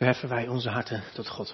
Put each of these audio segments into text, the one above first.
Verheffen wij onze harten tot God.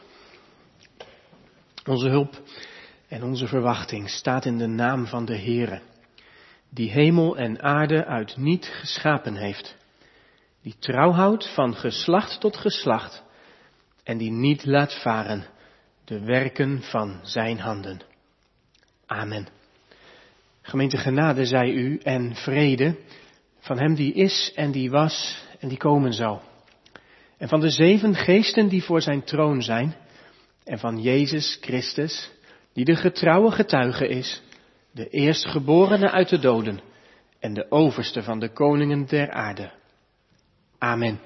Onze hulp en onze verwachting staat in de naam van de Heere, die hemel en aarde uit niet geschapen heeft, die trouw houdt van geslacht tot geslacht en die niet laat varen de werken van zijn handen. Amen. Gemeente genade zij u en vrede van hem die is en die was en die komen zal. En van de 7 geesten die voor zijn troon zijn. En van Jezus Christus, die de getrouwe getuige is, de eerstgeborene uit de doden en de overste van de koningen der aarde. Amen.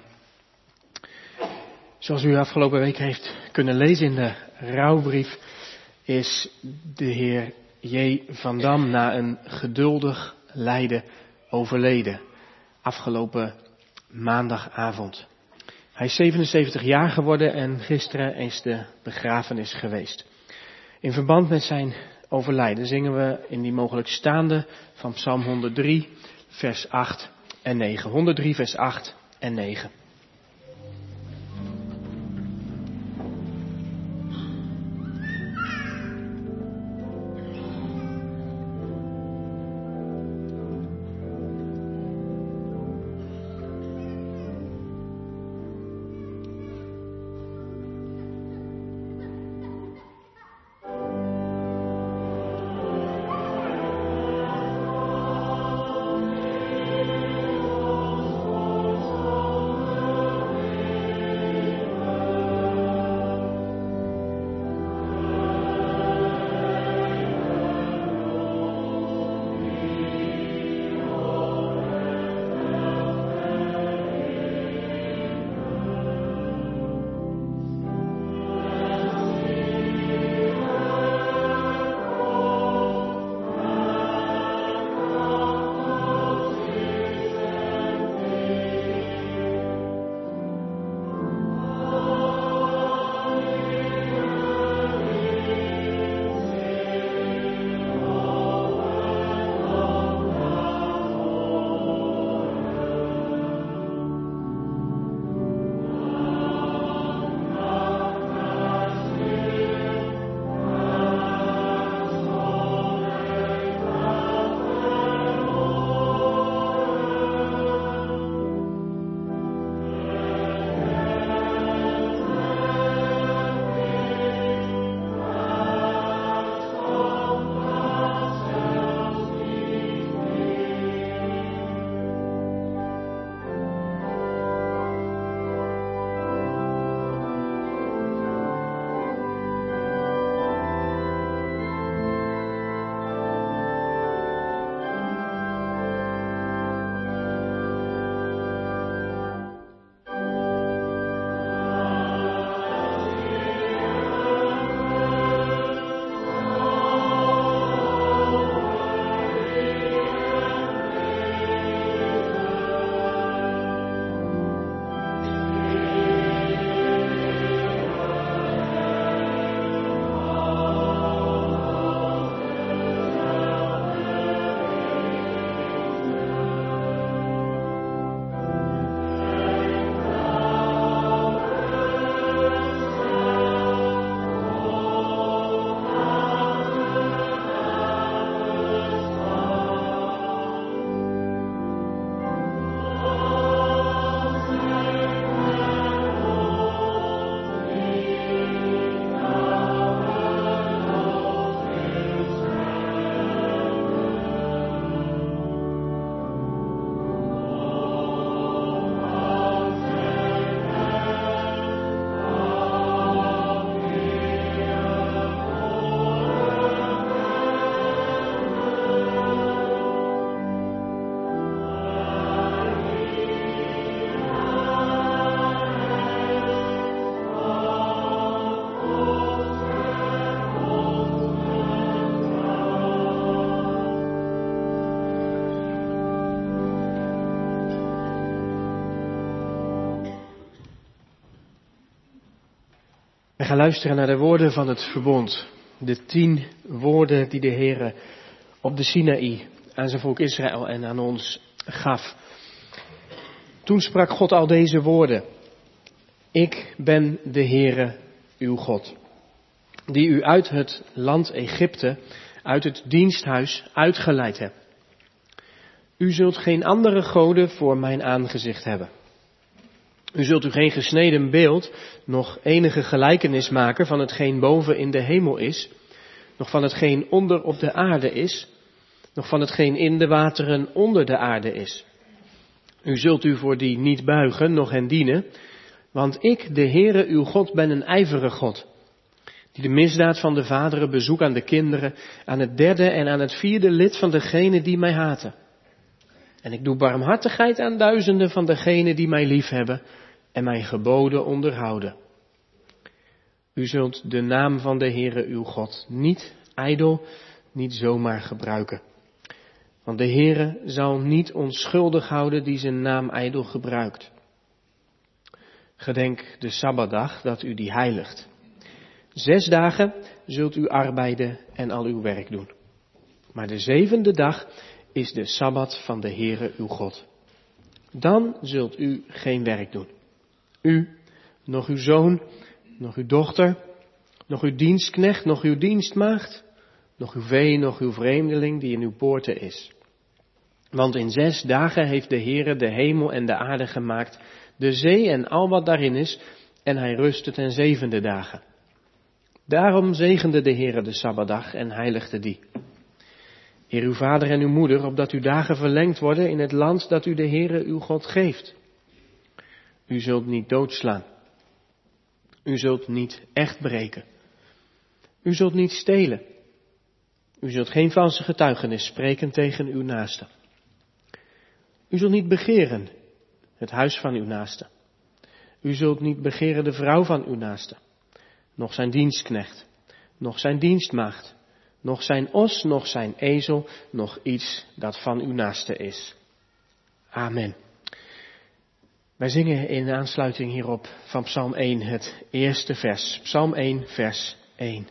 Zoals u afgelopen week heeft kunnen lezen in de rouwbrief, is de heer J. van Dam na een geduldig lijden overleden. Afgelopen maandagavond. Hij is 77 jaar geworden en gisteren is de begrafenis geweest. In verband met zijn overlijden zingen we in die mogelijk staande van Psalm 103, vers 8 en 9. 103, vers 8 en 9. We gaan luisteren naar de woorden van het verbond. De 10 woorden die de Heere op de Sinaï aan zijn volk Israël en aan ons gaf. Toen sprak God al deze woorden. Ik ben de Heere, uw God, die u uit het land Egypte, uit het diensthuis uitgeleid heb. U zult geen andere goden voor mijn aangezicht hebben. U zult u geen gesneden beeld, nog enige gelijkenis maken van hetgeen boven in de hemel is, nog van hetgeen onder op de aarde is, nog van hetgeen in de wateren onder de aarde is. U zult u voor die niet buigen, noch hen dienen, want ik, de Heere uw God, ben een ijverige God, die de misdaad van de vaderen bezoekt aan de kinderen, aan het derde en aan het vierde lid van degenen die mij haten. En ik doe barmhartigheid aan duizenden van degenen die mij liefhebben en mijn geboden onderhouden. U zult de naam van de Heere uw God niet ijdel, niet zomaar gebruiken. Want de Heere zal niet onschuldig houden die zijn naam ijdel gebruikt. Gedenk de Sabbatdag dat u die heiligt. 6 dagen zult u arbeiden en al uw werk doen. Maar de 7e dag is de Sabbat van de Heere uw God. Dan zult u geen werk doen. U, nog uw zoon, nog uw dochter, nog uw dienstknecht, nog uw dienstmaagd, nog uw vee, nog uw vreemdeling die in uw poorten is. Want in 6 dagen heeft de Heere de hemel en de aarde gemaakt, de zee en al wat daarin is, en hij rustte ten 7e dagen. Daarom zegende de Heere de Sabbatdag en heiligde die. Eer uw vader en uw moeder, opdat uw dagen verlengd worden in het land dat u de Heere uw God geeft. U zult niet doodslaan. U zult niet echt breken. U zult niet stelen. U zult geen valse getuigenis spreken tegen uw naaste. U zult niet begeren het huis van uw naaste. U zult niet begeren de vrouw van uw naaste, noch zijn dienstknecht, noch zijn dienstmaagd, noch zijn os, noch zijn ezel, noch iets dat van uw naaste is. Amen. Wij zingen in aansluiting hierop van Psalm 1 het eerste vers. Psalm 1, vers 1.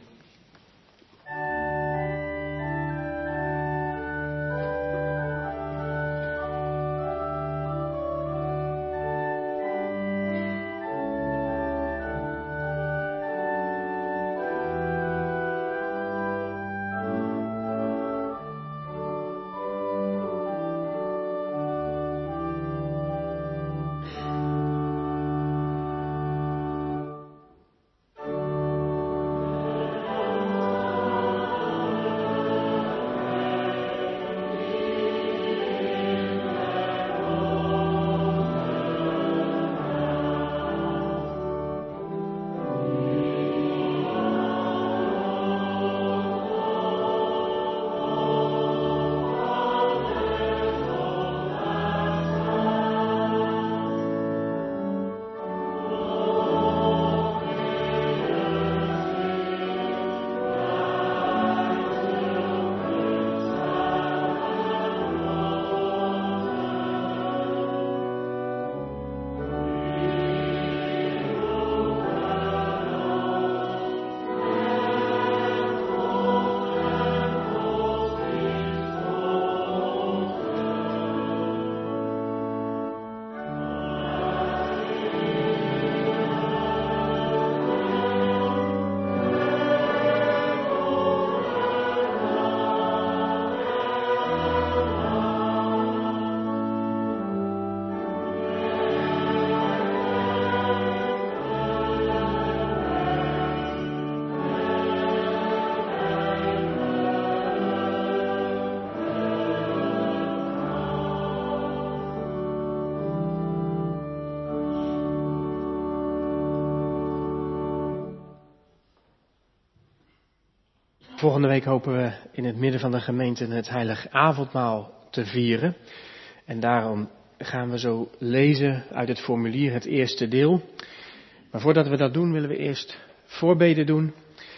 Volgende week hopen we in het midden van de gemeente het heilig avondmaal te vieren. En daarom gaan we zo lezen uit het formulier het eerste deel. Maar voordat we dat doen, willen we eerst voorbeden doen.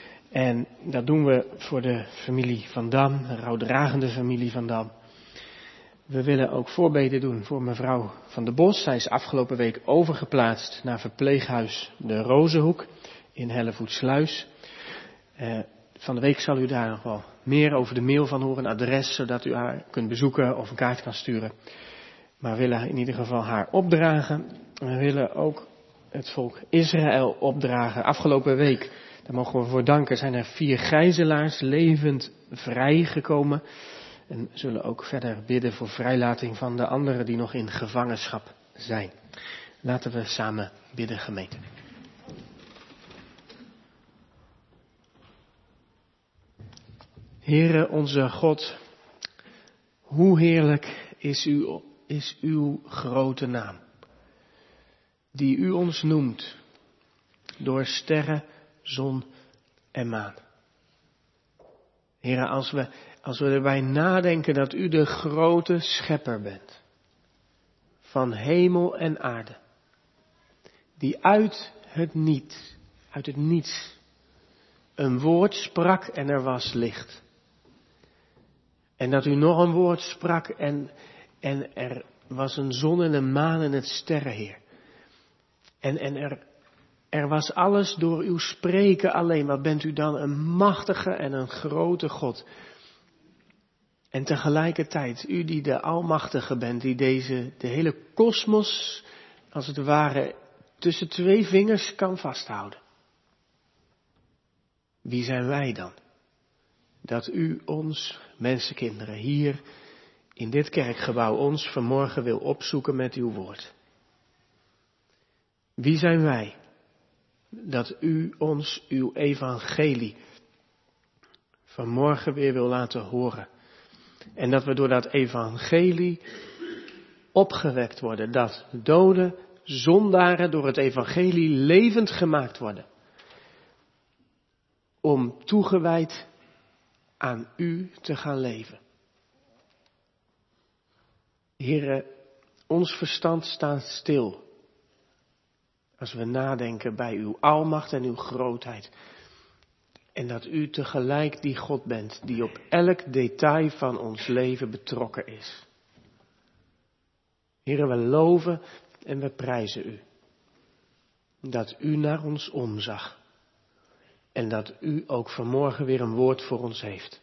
En dat doen we voor de familie Van Dam, de rouwdragende familie Van Dam. We willen ook voorbeden doen voor mevrouw Van der Bos. Zij is afgelopen week overgeplaatst naar verpleeghuis De Rozenhoek in Hellevoetsluis. Van de week zal u daar nog wel meer over de mail van horen, een adres, zodat u haar kunt bezoeken of een kaart kan sturen. Maar we willen in ieder geval haar opdragen. We willen ook het volk Israël opdragen. Afgelopen week, daar mogen we voor danken, zijn er 4 gijzelaars levend vrijgekomen. En zullen ook verder bidden voor vrijlating van de anderen die nog in gevangenschap zijn. Laten we samen bidden, gemeente. Heere onze God, hoe heerlijk is uw grote naam, die u ons noemt door sterren, zon en maan. Heere, als we erbij nadenken dat u de grote schepper bent, van hemel en aarde, die uit het niets, een woord sprak en er was licht. En dat u nog een woord sprak en er was een zon en een maan en het sterrenheer. En er was alles door uw spreken alleen. Wat bent u dan een machtige en een grote God. En tegelijkertijd, u die de Almachtige bent, die de hele kosmos, als het ware, tussen 2 vingers kan vasthouden. Wie zijn wij dan? Dat u ons, mensenkinderen, hier in dit kerkgebouw ons vanmorgen wil opzoeken met uw woord. Wie zijn wij? Dat u ons uw evangelie vanmorgen weer wil laten horen. En dat we door dat evangelie opgewekt worden. Dat dode zondaren door het evangelie levend gemaakt worden. Om toegewijd aan u te gaan leven. Heere, ons verstand staat stil. Als we nadenken bij uw almacht en uw grootheid. En dat u tegelijk die God bent die op elk detail van ons leven betrokken is. Heere, we loven en we prijzen u. Dat u naar ons omzag. En dat u ook vanmorgen weer een woord voor ons heeft.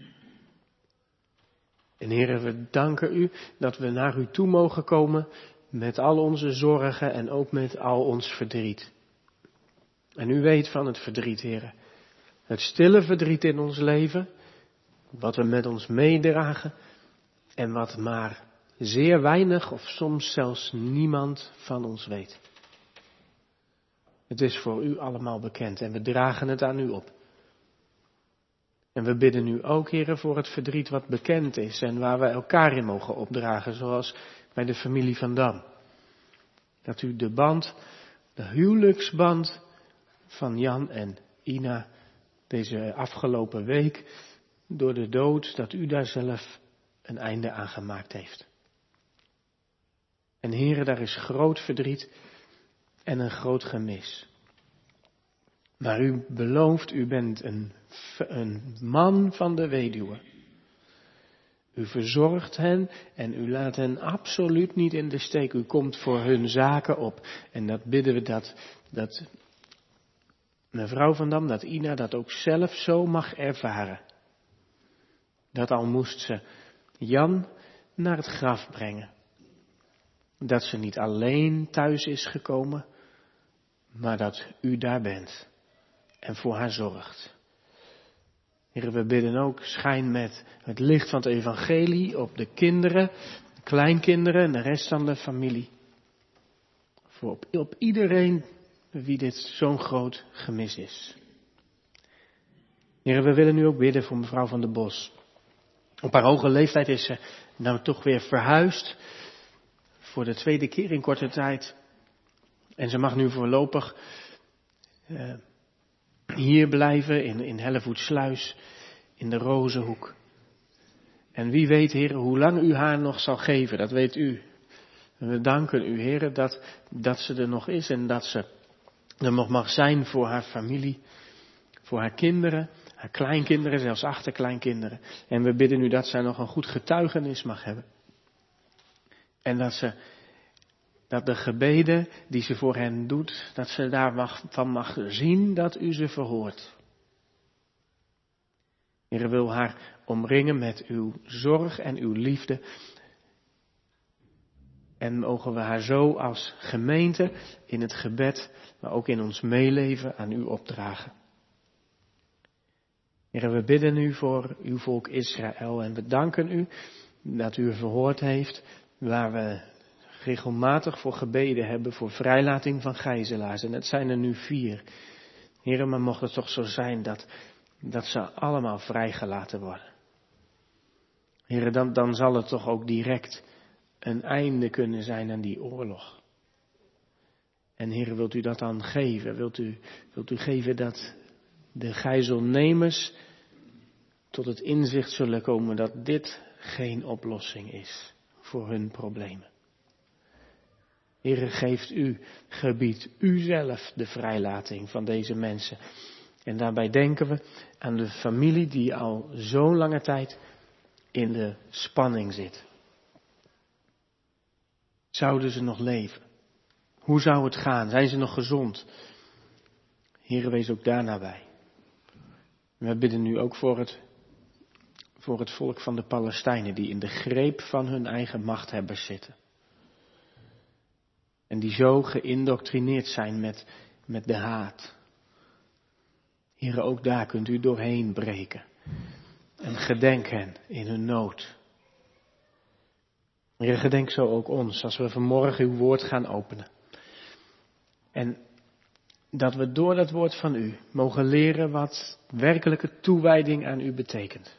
En Heere, we danken u dat we naar u toe mogen komen met al onze zorgen en ook met al ons verdriet. En u weet van het verdriet, Heere. Het stille verdriet in ons leven, wat we met ons meedragen en wat maar zeer weinig of soms zelfs niemand van ons weet. Het is voor u allemaal bekend en we dragen het aan u op. En we bidden u ook, Heere, voor het verdriet wat bekend is en waar we elkaar in mogen opdragen, zoals bij de familie van Dam. Dat u de huwelijksband van Jan en Ina deze afgelopen week door de dood, dat u daar zelf een einde aan gemaakt heeft. En Heere, daar is groot verdriet en een groot gemis. Maar u belooft, u bent een man van de weduwe. U verzorgt hen en u laat hen absoluut niet in de steek. U komt voor hun zaken op. En dat bidden we dat mevrouw van Dam, dat Ina dat ook zelf zo mag ervaren. Dat al moest ze Jan naar het graf brengen. Dat ze niet alleen thuis is gekomen, maar dat u daar bent en voor haar zorgt. Heere, we bidden ook, schijn met het licht van het evangelie op de kinderen, de kleinkinderen en de rest van de familie. Voor op iedereen wie dit zo'n groot gemis is. Heere, we willen nu ook bidden voor mevrouw van der Bos. Op haar hoge leeftijd is ze nou toch weer verhuisd. Voor de 2e keer in korte tijd. En ze mag nu voorlopig hier blijven in Hellevoetsluis, in de Rozenhoek. En wie weet, Heer, hoe lang u haar nog zal geven, dat weet u. En we danken u, Heer, dat ze er nog is en dat ze er nog mag zijn voor haar familie, voor haar kinderen, haar kleinkinderen, zelfs achterkleinkinderen. En we bidden u dat zij nog een goed getuigenis mag hebben. En dat de gebeden die ze voor hen doet, dat ze daarvan mag zien dat u ze verhoort. Heer, wil haar omringen met uw zorg en uw liefde. En mogen we haar zo als gemeente in het gebed, maar ook in ons meeleven aan u opdragen. Heer, we bidden u voor uw volk Israël en we danken u dat u verhoord heeft waar we regelmatig voor gebeden hebben voor vrijlating van gijzelaars. En het zijn er nu 4. Heer, maar mocht het toch zo zijn dat ze allemaal vrijgelaten worden. Heer, dan zal het toch ook direct een einde kunnen zijn aan die oorlog. En Heer, wilt u dat dan geven? Wilt u geven dat de gijzelnemers tot het inzicht zullen komen dat dit geen oplossing is voor hun problemen. Heere, gebiedt u zelf de vrijlating van deze mensen. En daarbij denken we aan de familie die al zo lange tijd in de spanning zit. Zouden ze nog leven? Hoe zou het gaan? Zijn ze nog gezond? Heere, wees ook daar nabij. We bidden nu ook voor het volk van de Palestijnen die in de greep van hun eigen machthebbers zitten. En die zo geïndoctrineerd zijn met de haat. Heere, ook daar kunt u doorheen breken. En gedenk hen in hun nood. Heere, gedenk zo ook ons als we vanmorgen uw woord gaan openen. En dat we door dat woord van u mogen leren wat werkelijke toewijding aan u betekent.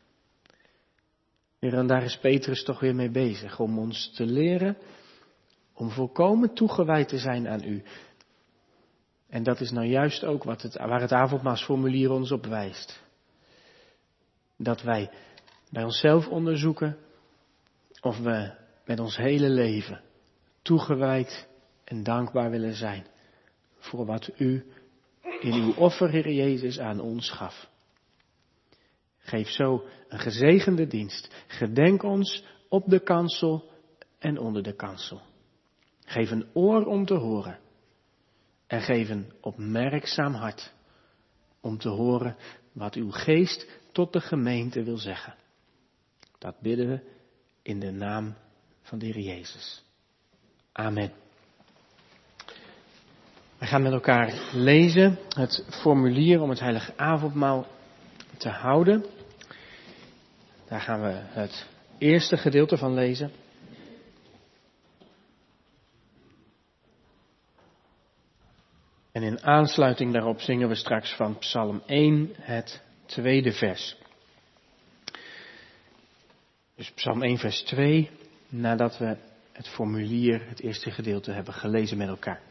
Heer, en daar is Petrus toch weer mee bezig, om ons te leren om volkomen toegewijd te zijn aan u. En dat is nou juist ook waar het avondmaalsformulier ons op wijst. Dat wij bij onszelf onderzoeken of we met ons hele leven toegewijd en dankbaar willen zijn voor wat u in uw offer, Heer Jezus, aan ons gaf. Geef zo een gezegende dienst. Gedenk ons op de kansel en onder de kansel. Geef een oor om te horen. En geef een opmerkzaam hart om te horen wat uw geest tot de gemeente wil zeggen. Dat bidden we in de naam van de Heer Jezus. Amen. We gaan met elkaar lezen het formulier om het heilige avondmaal te houden. Daar gaan we het eerste gedeelte van lezen. En in aansluiting daarop zingen we straks van Psalm 1 het tweede vers. Dus Psalm 1 vers 2, nadat we het formulier, het eerste gedeelte hebben gelezen met elkaar.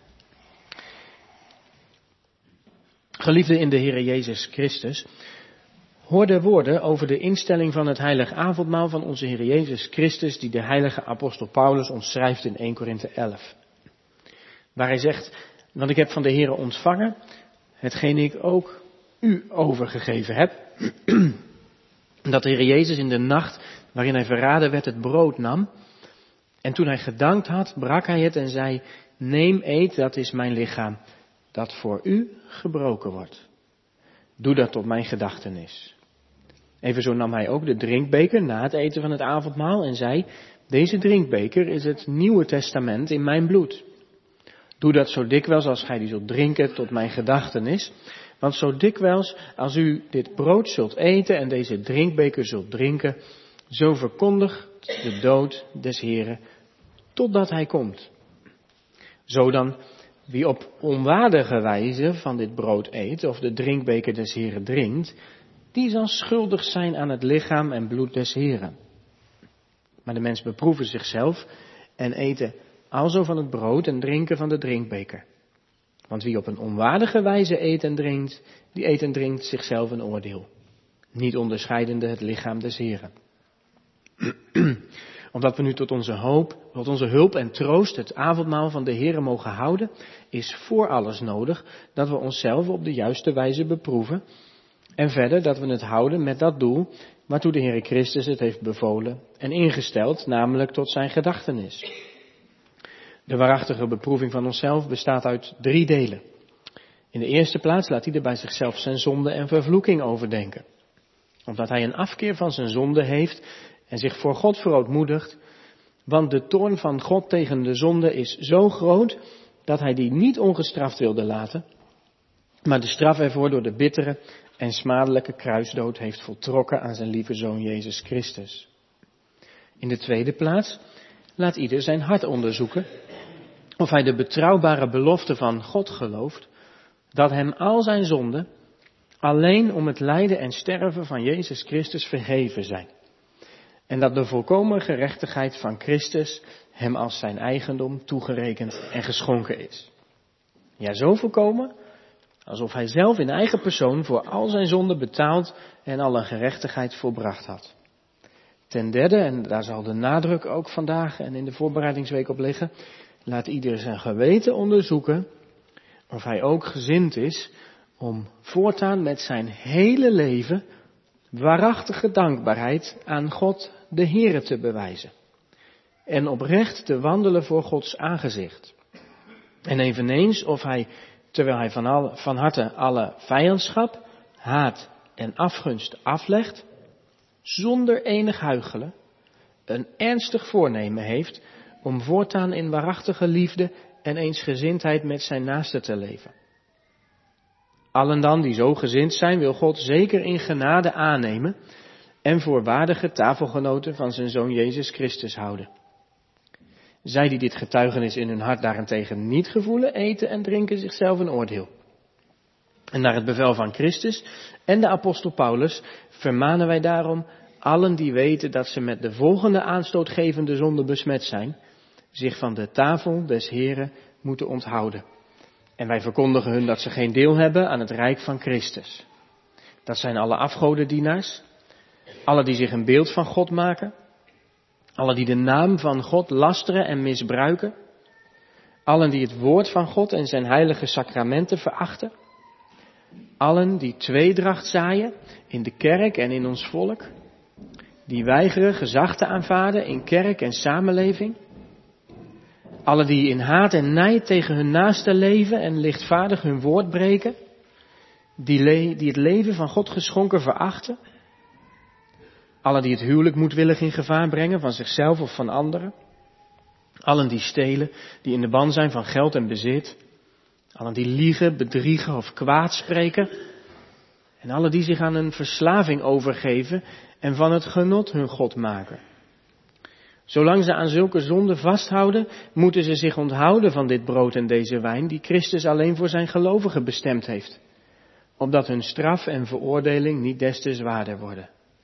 Geliefden in de Heer Jezus Christus, hoor de woorden over de instelling van het heilige avondmaal van onze Heer Jezus Christus, die de heilige apostel Paulus ons schrijft in 1 Korinthe 11. Waar hij zegt, want ik heb van de Heere ontvangen, hetgeen ik ook u overgegeven heb, dat de Heer Jezus in de nacht waarin hij verraden werd het brood nam, en toen hij gedankt had, brak hij het en zei, neem, eet, dat is mijn lichaam, dat voor u gebroken wordt. Doe dat tot mijn gedachtenis. Evenzo nam hij ook de drinkbeker na het eten van het avondmaal en zei, deze drinkbeker is het Nieuwe Testament in mijn bloed. Doe dat zo dikwijls als gij die zult drinken tot mijn gedachtenis. Want zo dikwijls als u dit brood zult eten en deze drinkbeker zult drinken, zo verkondigt de dood des Heren totdat hij komt. Zo dan, wie op onwaardige wijze van dit brood eet of de drinkbeker des Heren drinkt, die zal schuldig zijn aan het lichaam en bloed des Heren. Maar de mens beproeven zichzelf en eten alzo van het brood en drinken van de drinkbeker. Want wie op een onwaardige wijze eet en drinkt, die eet en drinkt zichzelf een oordeel, niet onderscheidende het lichaam des Heren. Omdat we nu tot onze hulp en troost het avondmaal van de Heren mogen houden, is voor alles nodig dat we onszelf op de juiste wijze beproeven. En verder dat we het houden met dat doel waartoe de Heere Christus het heeft bevolen en ingesteld, namelijk tot zijn gedachtenis. De waarachtige beproeving van onszelf bestaat uit 3 delen. In de eerste plaats laat ieder bij zichzelf zijn zonde en vervloeking overdenken. Omdat hij een afkeer van zijn zonde heeft en zich voor God verootmoedigt, Want de toorn van God tegen de zonde is zo groot dat hij die niet ongestraft wilde laten, maar de straf ervoor door de bittere en smadelijke kruisdood heeft voltrokken aan zijn lieve Zoon Jezus Christus. In de tweede plaats, laat ieder zijn hart onderzoeken of hij de betrouwbare belofte van God gelooft, dat hem al zijn zonden alleen om het lijden en sterven van Jezus Christus vergeven zijn. En dat de volkomen gerechtigheid van Christus hem als zijn eigendom toegerekend en geschonken is. Ja, zo volkomen, alsof hij zelf in eigen persoon voor al zijn zonden betaald en alle gerechtigheid volbracht had. Ten derde, en daar zal de nadruk ook vandaag en in de voorbereidingsweek op liggen, laat ieder zijn geweten onderzoeken of hij ook gezind is om voortaan met zijn hele leven waarachtige dankbaarheid aan God de Heere te bewijzen. En oprecht te wandelen voor Gods aangezicht. En eveneens of hij, terwijl hij van harte alle vijandschap, haat en afgunst aflegt, zonder enig huichelen, een ernstig voornemen heeft om voortaan in waarachtige liefde en eensgezindheid met zijn naaste te leven. Allen dan die zo gezind zijn, wil God zeker in genade aannemen en voor waardige tafelgenoten van zijn Zoon Jezus Christus houden. Zij die dit getuigenis in hun hart daarentegen niet gevoelen, eten en drinken zichzelf een oordeel. En naar het bevel van Christus en de apostel Paulus vermanen wij daarom allen die weten dat ze met de volgende aanstootgevende zonde besmet zijn, zich van de tafel des Heren moeten onthouden. En wij verkondigen hun dat ze geen deel hebben aan het rijk van Christus. Dat zijn alle afgodendienaars, alle die zich een beeld van God maken, alle die de naam van God lasteren en misbruiken, allen die het woord van God en zijn heilige sacramenten verachten, allen die tweedracht zaaien in de kerk en in ons volk, die weigeren gezag te aanvaarden in kerk en samenleving, alle die in haat en nijd tegen hun naaste leven en lichtvaardig hun woord breken, die het leven van God geschonken verachten, alle die het huwelijk moedwillig in gevaar brengen van zichzelf of van anderen, allen die stelen, die in de ban zijn van geld en bezit, allen die liegen, bedriegen of kwaad spreken, en allen die zich aan een verslaving overgeven en van het genot hun God maken. Zolang ze aan zulke zonden vasthouden, moeten ze zich onthouden van dit brood en deze wijn die Christus alleen voor zijn gelovigen bestemd heeft, opdat hun straf en veroordeling niet des te zwaarder worden.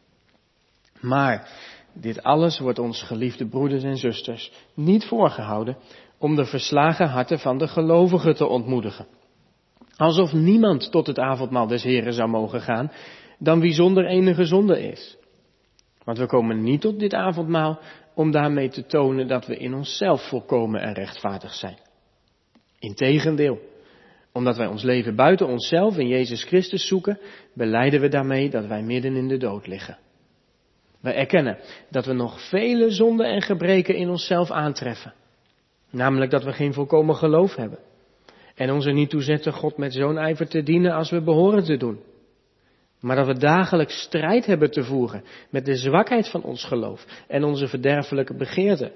Maar dit alles wordt ons, geliefde broeders en zusters, niet voorgehouden om de verslagen harten van de gelovigen te ontmoedigen. Alsof niemand tot het avondmaal des Heren zou mogen gaan, dan wie zonder enige zonde is. Want we komen niet tot dit avondmaal om daarmee te tonen dat we in onszelf volkomen en rechtvaardig zijn. Integendeel, omdat wij ons leven buiten onszelf in Jezus Christus zoeken, belijden we daarmee dat wij midden in de dood liggen. Wij erkennen dat we nog vele zonden en gebreken in onszelf aantreffen. Namelijk dat we geen volkomen geloof hebben. En ons er niet toe zetten God met zo'n ijver te dienen als we behoren te doen. Maar dat we dagelijks strijd hebben te voeren met de zwakheid van ons geloof en onze verderfelijke begeerten.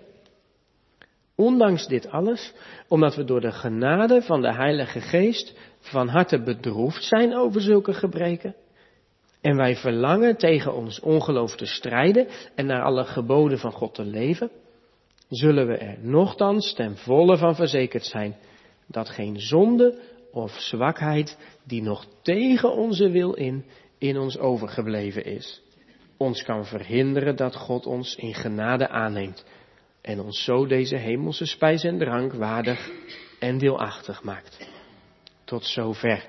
Ondanks dit alles, omdat we door de genade van de Heilige Geest van harte bedroefd zijn over zulke gebreken, en wij verlangen tegen ons ongeloof te strijden en naar alle geboden van God te leven, zullen we er nochtans ten volle van verzekerd zijn dat geen zonde of zwakheid die nog tegen onze wil in ons overgebleven is, ons kan verhinderen dat God ons in genade aanneemt en ons zo deze hemelse spijs en drank waardig en deelachtig maakt. Tot zover.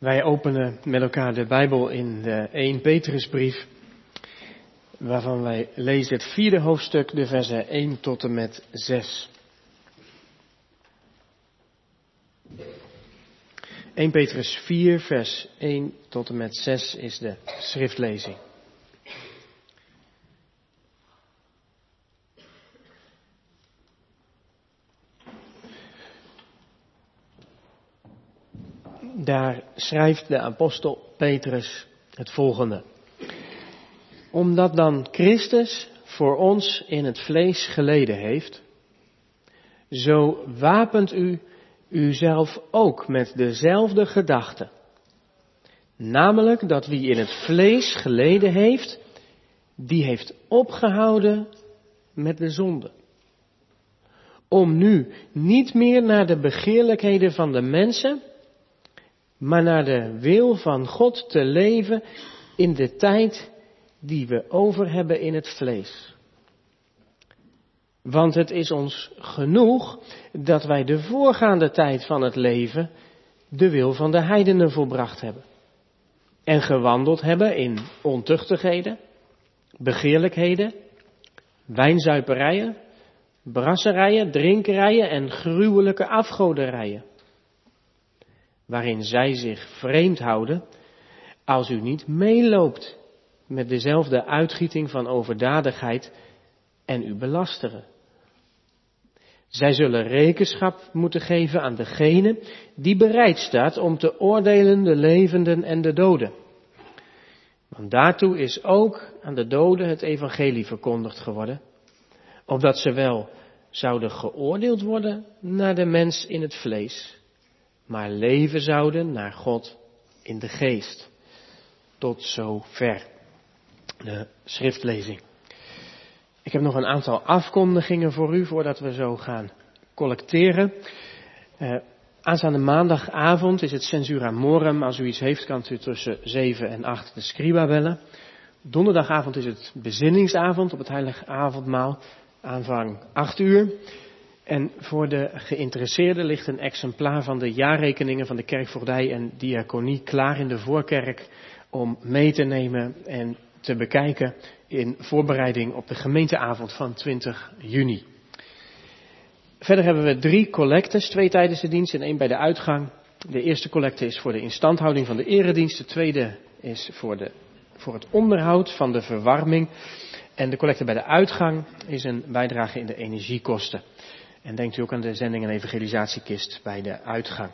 Wij openen met elkaar de Bijbel in de 1 Petrusbrief, waarvan wij lezen het 4e hoofdstuk, de versen 1 tot en met 6. 1 Petrus 4, vers 1 tot en met 6 is de schriftlezing. Daar schrijft de apostel Petrus het volgende. Omdat dan Christus voor ons in het vlees geleden heeft, zo wapent u uzelf ook met dezelfde gedachte. Namelijk dat wie in het vlees geleden heeft, die heeft opgehouden met de zonde. Om nu niet meer naar de begeerlijkheden van de mensen, maar naar de wil van God te leven in de tijd die we over hebben in het vlees. Want het is ons genoeg dat wij de voorgaande tijd van het leven de wil van de heidenen volbracht hebben. En gewandeld hebben in ontuchtigheden, begeerlijkheden, wijnzuiperijen, brasserijen, drinkerijen en gruwelijke afgoderijen. Waarin zij zich vreemd houden als u niet meeloopt met dezelfde uitgieting van overdadigheid en u belasteren. Zij zullen rekenschap moeten geven aan degene die bereid staat om te oordelen de levenden en de doden. Want daartoe is ook aan de doden het evangelie verkondigd geworden, opdat ze wel zouden geoordeeld worden naar de mens in het vlees, maar leven zouden naar God in de geest. Tot zover de schriftlezing. Ik heb nog een aantal afkondigingen voor u voordat we zo gaan collecteren. Aanstaande maandagavond is het Censura Morum. Als u iets heeft, kan u tussen 7 en 8 de scriba bellen. Donderdagavond is het bezinningsavond op het heilige avondmaal. Aanvang 8 uur. En voor de geïnteresseerden ligt een exemplaar van de jaarrekeningen van de kerkvoogdij en diaconie klaar in de voorkerk om mee te nemen en te bekijken in voorbereiding op de gemeenteavond van 20 juni. Verder hebben we 3 collectes, 2 tijdens de dienst en 1 bij de uitgang. De eerste collecte is voor de instandhouding van de eredienst, de tweede is voor het onderhoud van de verwarming. En de collecte bij de uitgang is een bijdrage in de energiekosten. En denkt u ook aan de zending en evangelisatiekist bij de uitgang.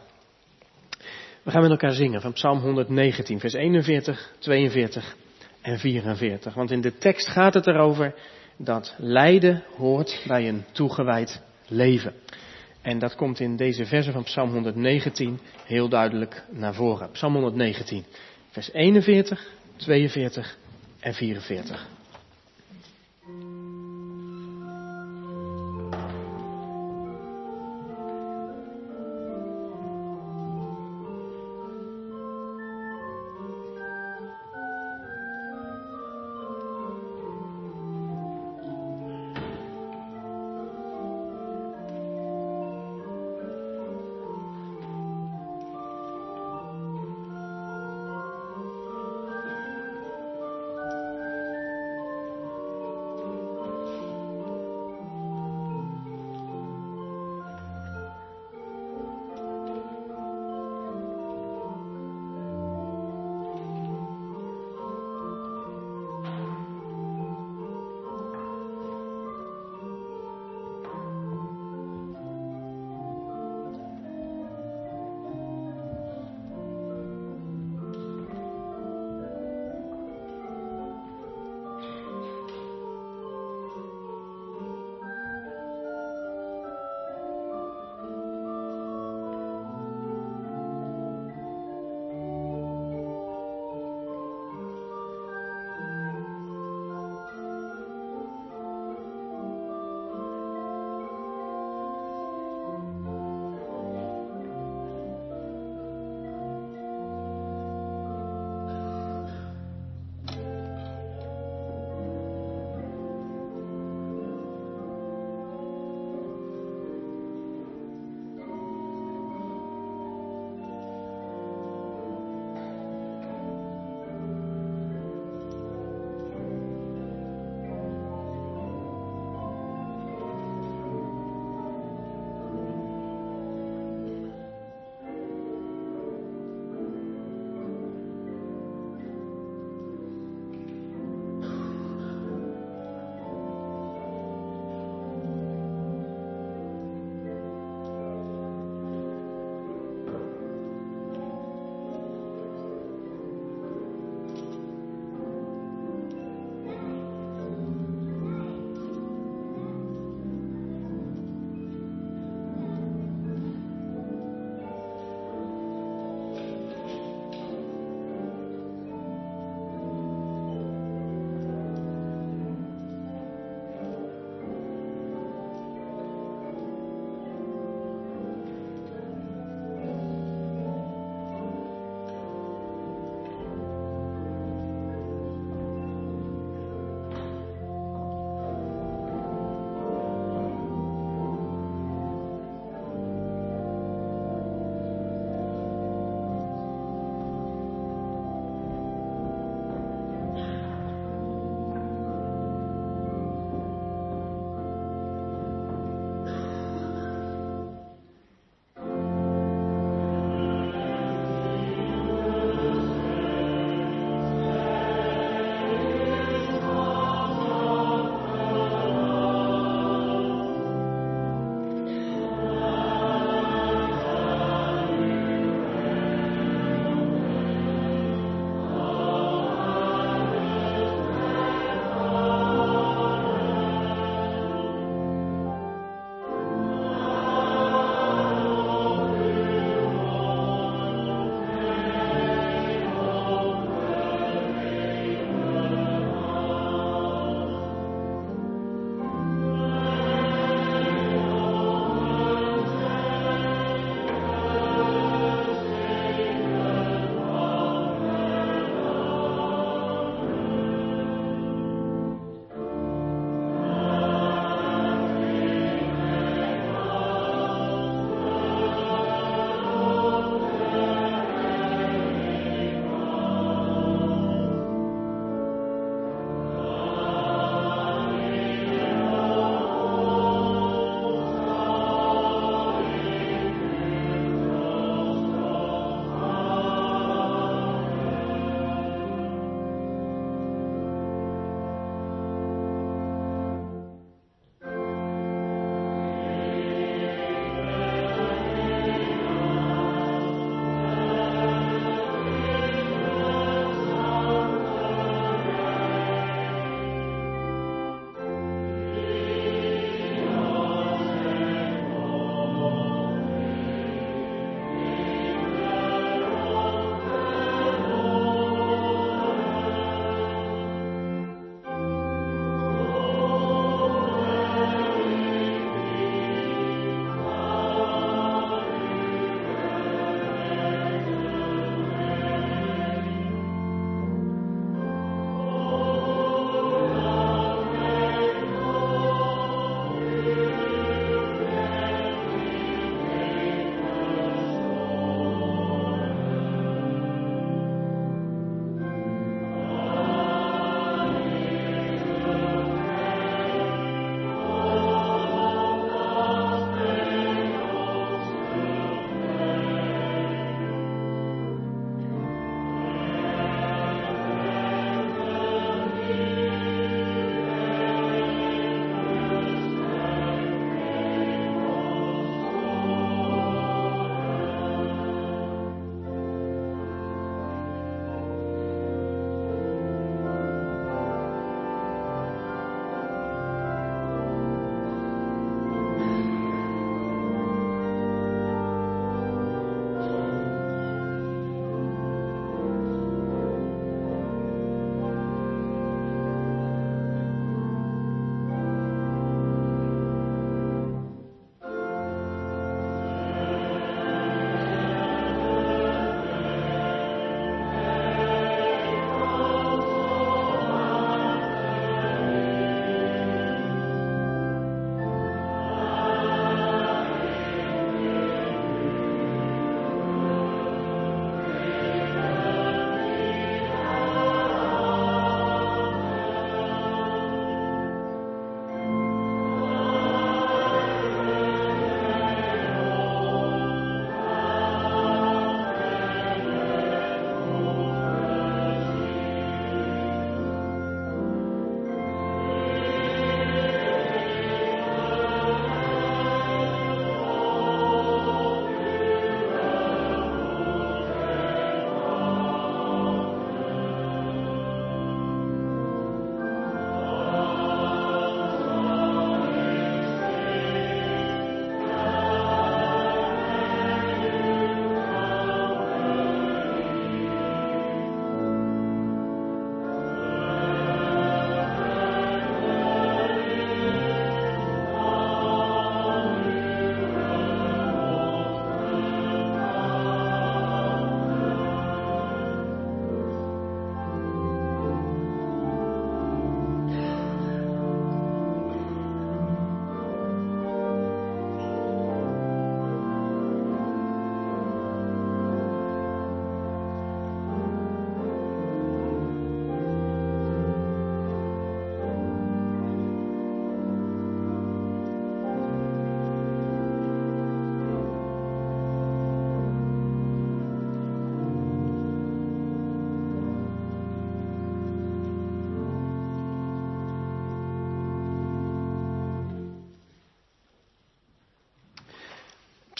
We gaan met elkaar zingen van Psalm 119, vers 41, 42 en 44. Want in de tekst gaat het erover dat lijden hoort bij een toegewijd leven. En dat komt in deze versen van Psalm 119 heel duidelijk naar voren. Psalm 119, vers 41, 42 en 44.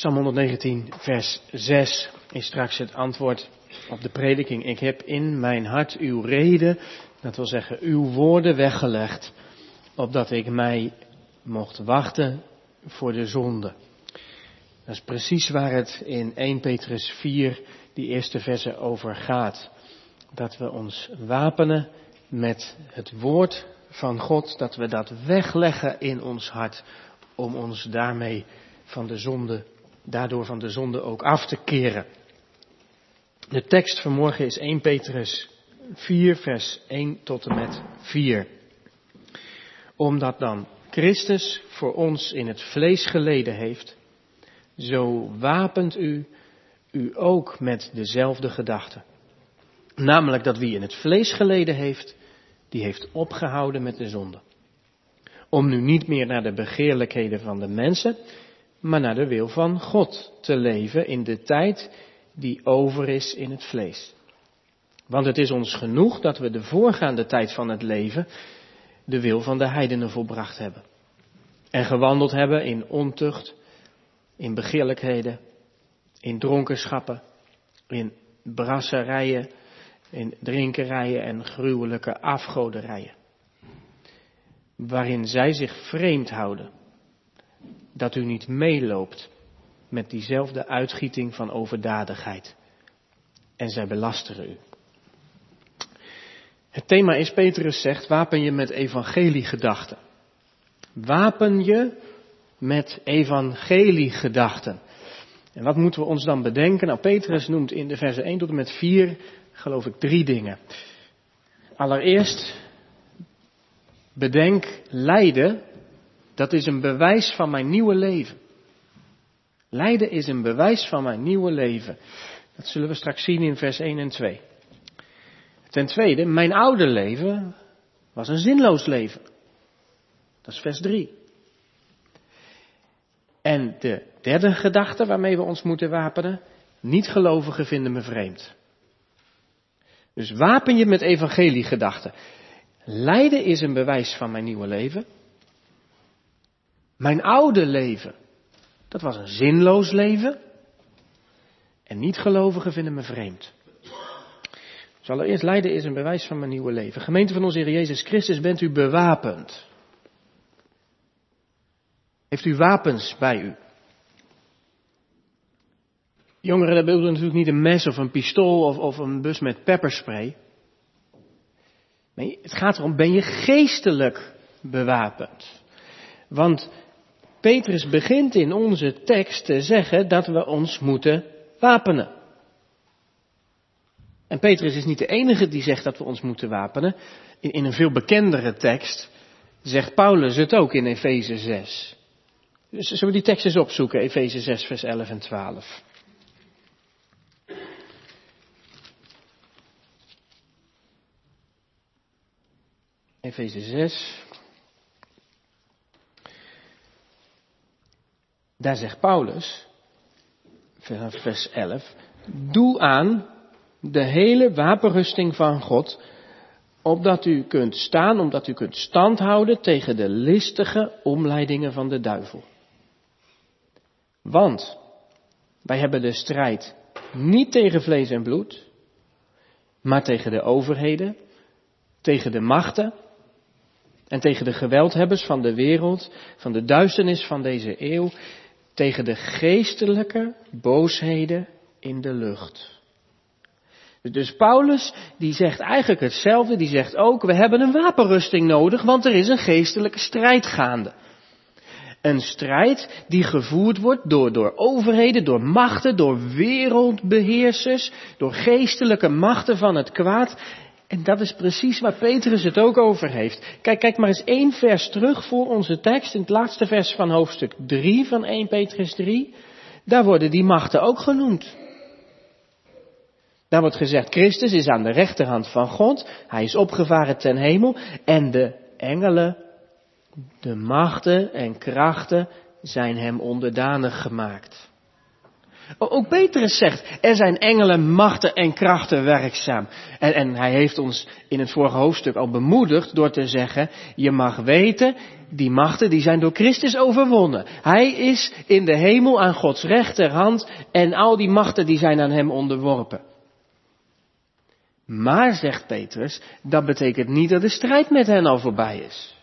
Psalm 119, vers 6 is straks het antwoord op de prediking. Ik heb in mijn hart uw reden, dat wil zeggen uw woorden weggelegd, opdat ik mij mocht wachten voor de zonde. Dat is precies waar het in 1 Petrus 4, die eerste verse over gaat. Dat we ons wapenen met het woord van God, dat we dat wegleggen in ons hart, om ons daarmee daardoor van de zonde ook af te keren. De tekst vanmorgen is 1 Petrus 4, vers 1 tot en met 4. Omdat dan Christus voor ons in het vlees geleden heeft, zo wapent u ook met dezelfde gedachte. Namelijk dat wie in het vlees geleden heeft, die heeft opgehouden met de zonde. Om nu niet meer naar de begeerlijkheden van de mensen, maar naar de wil van God te leven in de tijd die over is in het vlees. Want het is ons genoeg dat we de voorgaande tijd van het leven de wil van de heidenen volbracht hebben. En gewandeld hebben in ontucht, in begeerlijkheden, in dronkenschappen, in brasserijen, in drinkerijen en gruwelijke afgoderijen. Waarin zij zich vreemd houden, dat u niet meeloopt met diezelfde uitgieting van overdadigheid. En zij belasteren u. Het thema is, Petrus zegt, wapen je met evangeliegedachten. Wapen je met evangeliegedachten. En wat moeten we ons dan bedenken? Nou, Petrus noemt in de versen 1 tot en met 4, geloof ik, 3 dingen. Allereerst, bedenk, lijden, dat is een bewijs van mijn nieuwe leven. Lijden is een bewijs van mijn nieuwe leven. Dat zullen we straks zien in vers 1 en 2. Ten tweede, mijn oude leven was een zinloos leven. Dat is vers 3. En de derde gedachte waarmee we ons moeten wapenen, niet-gelovigen vinden me vreemd. Dus wapen je met evangeliegedachten. Lijden is een bewijs van mijn nieuwe leven. Mijn oude leven, dat was een zinloos leven. En niet-gelovigen vinden me vreemd. Dus allereerst, lijden is een bewijs van mijn nieuwe leven. Gemeente van onze Heer Jezus Christus, bent u bewapend? Heeft u wapens bij u? Jongeren, dat bedoelt natuurlijk niet een mes of een pistool of een bus met pepperspray. Nee, het gaat erom, ben je geestelijk bewapend? Want Petrus begint in onze tekst te zeggen dat we ons moeten wapenen. En Petrus is niet de enige die zegt dat we ons moeten wapenen. In een veel bekendere tekst zegt Paulus het ook in Efeze 6. Dus zullen we die tekst eens opzoeken, Efeze 6 vers 11 en 12. Efeze 6. Daar zegt Paulus, vers 11, doe aan de hele wapenrusting van God, opdat u kunt staan, omdat u kunt standhouden tegen de listige omleidingen van de duivel. Want wij hebben de strijd niet tegen vlees en bloed, maar tegen de overheden, tegen de machten en tegen de geweldhebbers van de wereld, van de duisternis van deze eeuw, tegen de geestelijke boosheden in de lucht. Dus Paulus, die zegt eigenlijk hetzelfde, die zegt ook, we hebben een wapenrusting nodig, want er is een geestelijke strijd gaande. Een strijd die gevoerd wordt door overheden, door machten, door wereldbeheersers, door geestelijke machten van het kwaad. En dat is precies waar Petrus het ook over heeft. Kijk maar eens 1 vers terug voor onze tekst, in het laatste vers van hoofdstuk 3 van 1 Petrus 3. Daar worden die machten ook genoemd. Daar wordt gezegd, Christus is aan de rechterhand van God, hij is opgevaren ten hemel en de engelen, de machten en krachten zijn hem onderdanig gemaakt. Ook Petrus zegt, er zijn engelen, machten en krachten werkzaam. En hij heeft ons in het vorige hoofdstuk al bemoedigd door te zeggen, je mag weten, die machten die zijn door Christus overwonnen. Hij is in de hemel aan Gods rechterhand en al die machten die zijn aan hem onderworpen. Maar, zegt Petrus, dat betekent niet dat de strijd met hen al voorbij is.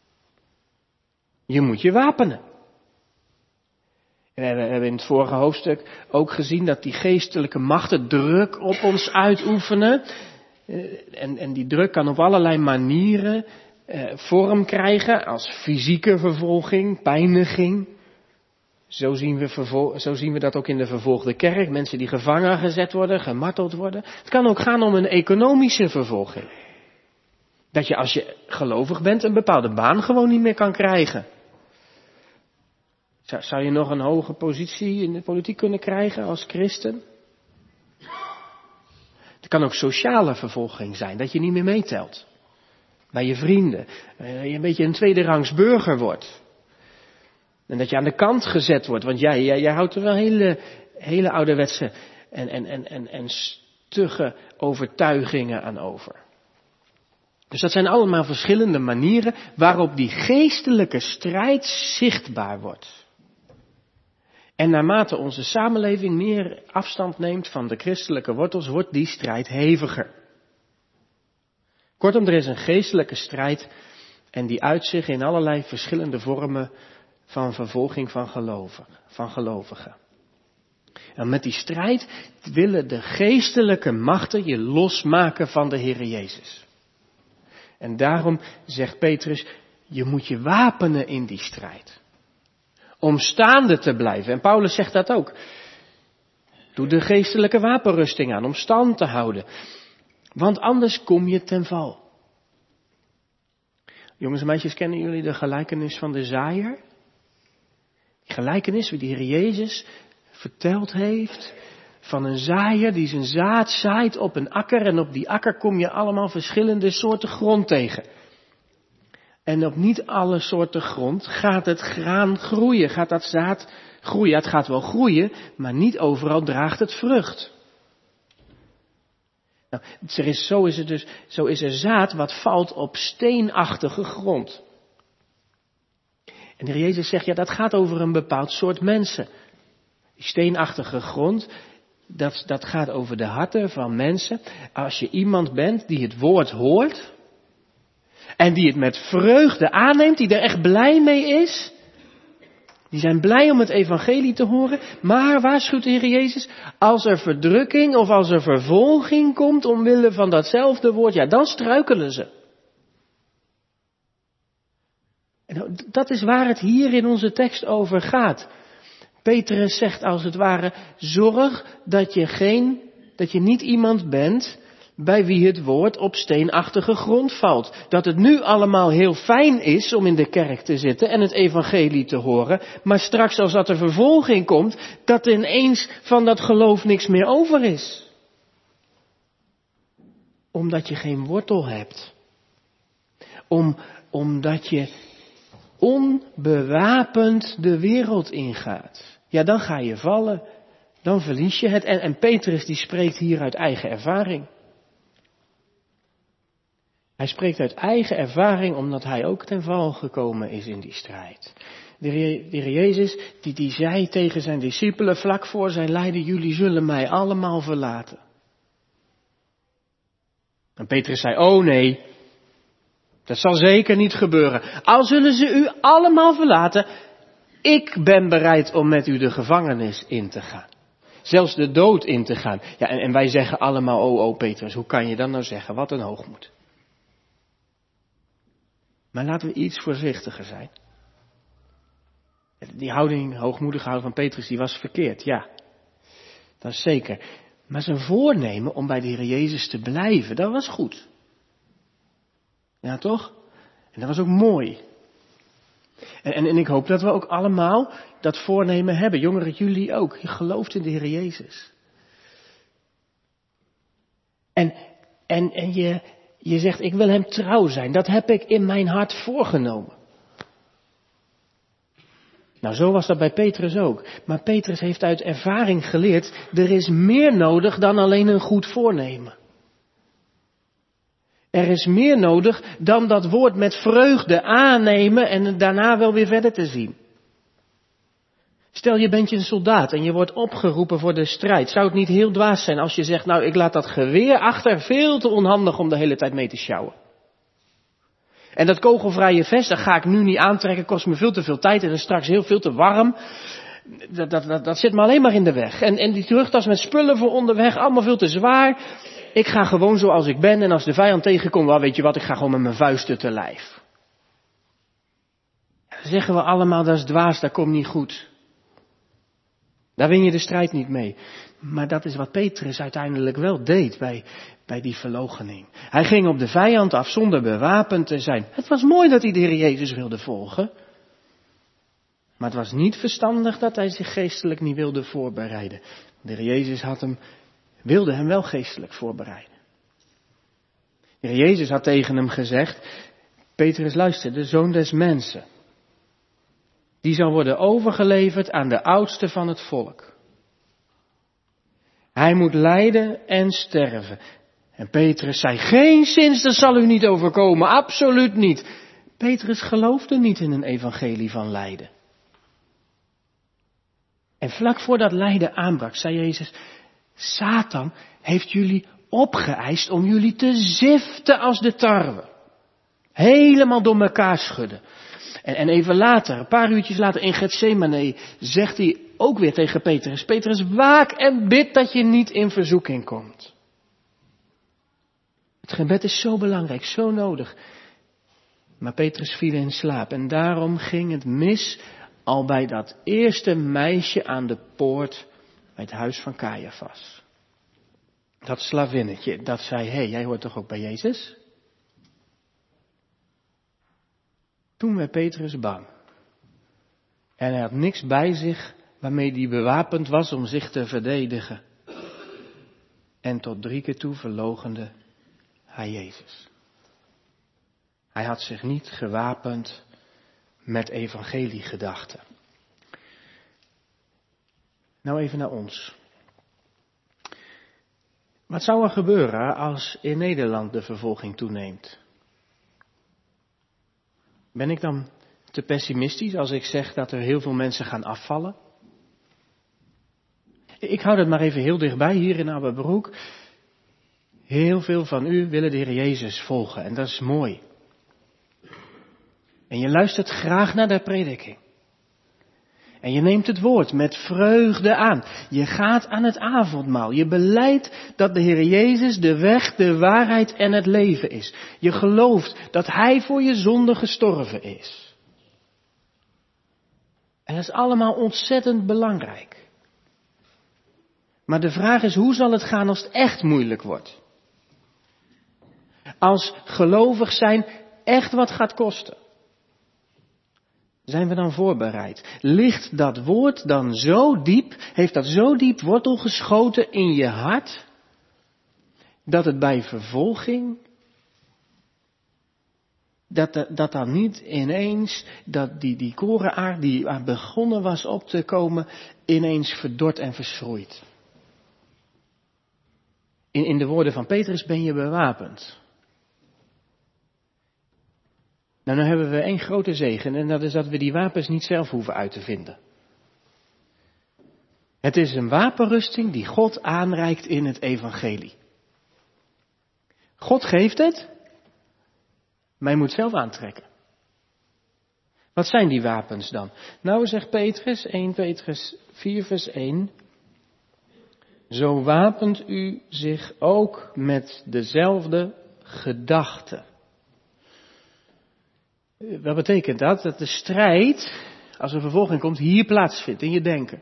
Je moet je wapenen. En we hebben in het vorige hoofdstuk ook gezien dat die geestelijke machten druk op ons uitoefenen. En die druk kan op allerlei manieren vorm krijgen, als fysieke vervolging, pijniging. Zo zien we dat ook in de vervolgde kerk. Mensen die gevangen gezet worden, gemarteld worden. Het kan ook gaan om een economische vervolging. Dat je als je gelovig bent een bepaalde baan gewoon niet meer kan krijgen. Zou je nog een hoge positie in de politiek kunnen krijgen als christen? Het kan ook sociale vervolging zijn, dat je niet meer meetelt. Bij je vrienden. Je een beetje een tweederangs burger wordt. En dat je aan de kant gezet wordt, want jij houdt er wel hele ouderwetse en stugge overtuigingen aan over. Dus dat zijn allemaal verschillende manieren waarop die geestelijke strijd zichtbaar wordt. En naarmate onze samenleving meer afstand neemt van de christelijke wortels, wordt die strijd heviger. Kortom, er is een geestelijke strijd en die uit zich in allerlei verschillende vormen van vervolging van gelovigen. En met die strijd willen de geestelijke machten je losmaken van de Heere Jezus. En daarom zegt Petrus, je moet je wapenen in die strijd. Om staande te blijven. En Paulus zegt dat ook. Doe de geestelijke wapenrusting aan om stand te houden. Want anders kom je ten val. Jongens en meisjes, kennen jullie de gelijkenis van de zaaier? Die gelijkenis die de Heer Jezus verteld heeft van een zaaier die zijn zaad zaait op een akker. En op die akker kom je allemaal verschillende soorten grond tegen. En op niet alle soorten grond gaat het graan groeien, gaat dat zaad groeien. Het gaat wel groeien, maar niet overal draagt het vrucht. Nou, zo is er zaad wat valt op steenachtige grond. En de Heer Jezus zegt, ja, dat gaat over een bepaald soort mensen. Die steenachtige grond, dat gaat over de harten van mensen. Als je iemand bent die het woord hoort en die het met vreugde aanneemt, die er echt blij mee is. Die zijn blij om het evangelie te horen. Maar, waarschuwt de Heer Jezus, als er verdrukking of als er vervolging komt omwille van datzelfde woord, ja, dan struikelen ze. En dat is waar het hier in onze tekst over gaat. Petrus zegt als het ware, zorg dat je niet iemand bent bij wie het woord op steenachtige grond valt. Dat het nu allemaal heel fijn is om in de kerk te zitten en het evangelie te horen, maar straks als dat er vervolging komt, dat er ineens van dat geloof niks meer over is. Omdat je geen wortel hebt. Omdat je onbewapend de wereld ingaat. Ja, dan ga je vallen. Dan verlies je het. En Petrus die spreekt hier uit eigen ervaring. Hij spreekt uit eigen ervaring omdat hij ook ten val gekomen is in die strijd. De Heer Jezus die zei tegen zijn discipelen vlak voor zijn lijden, jullie zullen mij allemaal verlaten. En Petrus zei, oh nee, dat zal zeker niet gebeuren. Al zullen ze u allemaal verlaten, ik ben bereid om met u de gevangenis in te gaan. Zelfs de dood in te gaan. Ja, en wij zeggen allemaal, oh Petrus, hoe kan je dan nou zeggen, wat een hoogmoed. Maar laten we iets voorzichtiger zijn. Die hoogmoedige houding van Petrus, die was verkeerd, ja. Dat is zeker. Maar zijn voornemen om bij de Heer Jezus te blijven, dat was goed. Ja, toch? En dat was ook mooi. En ik hoop dat we ook allemaal dat voornemen hebben. Jongeren, jullie ook. Je gelooft in de Heer Jezus. En je zegt, ik wil hem trouw zijn. Dat heb ik in mijn hart voorgenomen. Nou, zo was dat bij Petrus ook. Maar Petrus heeft uit ervaring geleerd, er is meer nodig dan alleen een goed voornemen. Er is meer nodig dan dat woord met vreugde aannemen en het daarna wel weer verder te zien. Stel je bent een soldaat en je wordt opgeroepen voor de strijd. Zou het niet heel dwaas zijn als je zegt, nou ik laat dat geweer achter, veel te onhandig om de hele tijd mee te sjouwen. En dat kogelvrije vest, dat ga ik nu niet aantrekken, kost me veel te veel tijd en is straks heel veel te warm. Dat zit me alleen maar in de weg. En die terugtas met spullen voor onderweg, allemaal veel te zwaar. Ik ga gewoon zoals ik ben en als de vijand tegenkomt, wel weet je wat, ik ga gewoon met mijn vuisten te lijf. Dan zeggen we allemaal, dat is dwaas, dat komt niet goed. Daar win je de strijd niet mee. Maar dat is wat Petrus uiteindelijk wel deed bij die verloochening. Hij ging op de vijand af zonder bewapend te zijn. Het was mooi dat hij de Heer Jezus wilde volgen. Maar het was niet verstandig dat hij zich geestelijk niet wilde voorbereiden. De Heer Jezus wilde hem wel geestelijk voorbereiden. De Heer Jezus had tegen hem gezegd, Petrus luister, de Zoon des Mensen. Die zal worden overgeleverd aan de oudste van het volk. Hij moet lijden en sterven. En Petrus zei, geenszins, dat zal u niet overkomen, absoluut niet. Petrus geloofde niet in een evangelie van lijden. En vlak voordat lijden aanbrak, zei Jezus, Satan heeft jullie opgeëist om jullie te ziften als de tarwe. Helemaal door elkaar schudden. En even later, een paar uurtjes later in Getsemane, zegt hij ook weer tegen Petrus, Petrus, waak en bid dat je niet in verzoeking komt. Het gebed is zo belangrijk, zo nodig. Maar Petrus viel in slaap en daarom ging het mis al bij dat eerste meisje aan de poort bij het huis van Caiaphas. Dat slavinnetje, dat zei, hé, jij hoort toch ook bij Jezus? Toen werd Petrus bang. En hij had niks bij zich waarmee hij bewapend was om zich te verdedigen. En tot 3 keer toe verloochende hij Jezus. Hij had zich niet gewapend met evangeliegedachten. Nou even naar ons. Wat zou er gebeuren als in Nederland de vervolging toeneemt? Ben ik dan te pessimistisch als ik zeg dat er heel veel mensen gaan afvallen? Ik hou dat maar even heel dichtbij hier in Abberbroek. Heel veel van u willen de Heer Jezus volgen en dat is mooi. En je luistert graag naar de prediking. En je neemt het woord met vreugde aan. Je gaat aan het avondmaal. Je belijdt dat de Heer Jezus de weg, de waarheid en het leven is. Je gelooft dat Hij voor je zonde gestorven is. En dat is allemaal ontzettend belangrijk. Maar de vraag is, hoe zal het gaan als het echt moeilijk wordt? Als gelovig zijn echt wat gaat kosten? Zijn we dan voorbereid? Ligt dat woord dan zo diep, heeft dat zo diep wortel geschoten in je hart, dat het bij vervolging, dat dan niet ineens, dat die korenaard die begonnen was op te komen, ineens verdort en verschroeit? In de woorden van Petrus ben je bewapend. Nou, dan hebben we 1 grote zegen en dat is dat we die wapens niet zelf hoeven uit te vinden. Het is een wapenrusting die God aanreikt in het evangelie. God geeft het, maar je moet zelf aantrekken. Wat zijn die wapens dan? Nou, zegt Petrus, 1 Petrus 4 vers 1. Zo wapent u zich ook met dezelfde gedachten. Wat betekent dat? Dat de strijd, als er vervolging komt, hier plaatsvindt in je denken.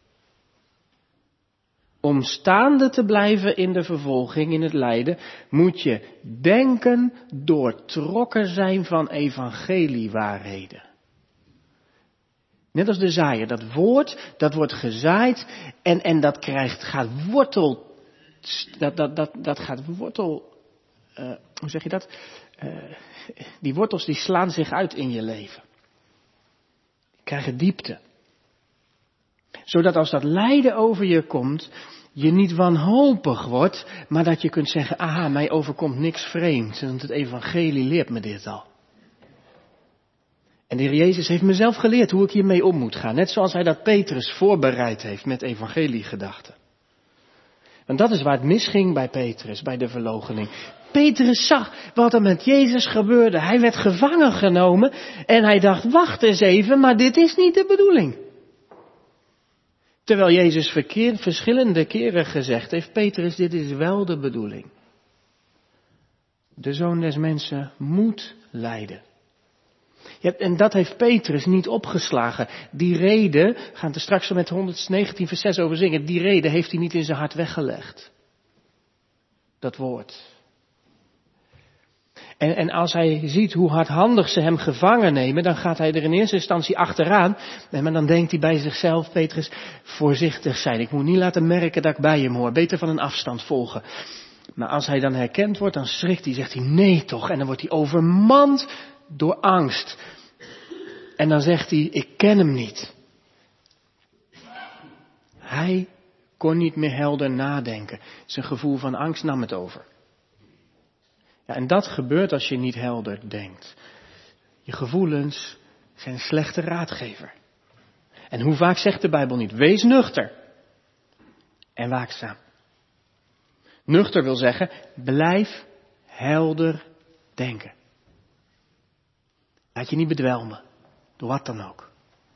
Om staande te blijven in de vervolging, in het lijden, moet je denken doortrokken zijn van evangeliewaarheden. Net als de zaaier, dat wordt gezaaid en dat gaat wortel, dat gaat wortel, hoe zeg je dat? Die wortels die slaan zich uit in je leven. Die krijgen diepte. Zodat als dat lijden over je komt, je niet wanhopig wordt, maar dat je kunt zeggen, aha, mij overkomt niks vreemds, want het evangelie leert me dit al. En de Heer Jezus heeft mezelf geleerd hoe ik hiermee om moet gaan, net zoals hij dat Petrus voorbereid heeft met evangeliegedachten. Want dat is waar het misging bij Petrus, bij de verloochening. Petrus zag wat er met Jezus gebeurde. Hij werd gevangen genomen en hij dacht, wacht eens even, maar dit is niet de bedoeling. Terwijl Jezus verschillende keren gezegd heeft, Petrus, dit is wel de bedoeling. De Zoon des Mensen moet lijden. Ja, en dat heeft Petrus niet opgeslagen. Die reden, we gaan er straks met 119 vers 6 over zingen, die reden heeft hij niet in zijn hart weggelegd. Dat woord. En als hij ziet hoe hardhandig ze hem gevangen nemen, dan gaat hij er in eerste instantie achteraan. Maar dan denkt hij bij zichzelf, Petrus, voorzichtig zijn. Ik moet niet laten merken dat ik bij hem hoor. Beter van een afstand volgen. Maar als hij dan herkend wordt, dan schrikt hij, zegt hij, nee toch. En dan wordt hij overmand door angst. En dan zegt hij, ik ken hem niet. Hij kon niet meer helder nadenken. Zijn gevoel van angst nam het over. Ja, en dat gebeurt als je niet helder denkt. Je gevoelens zijn een slechte raadgever. En hoe vaak zegt de Bijbel niet, wees nuchter en waakzaam. Nuchter wil zeggen, blijf helder denken. Laat je niet bedwelmen, door wat dan ook.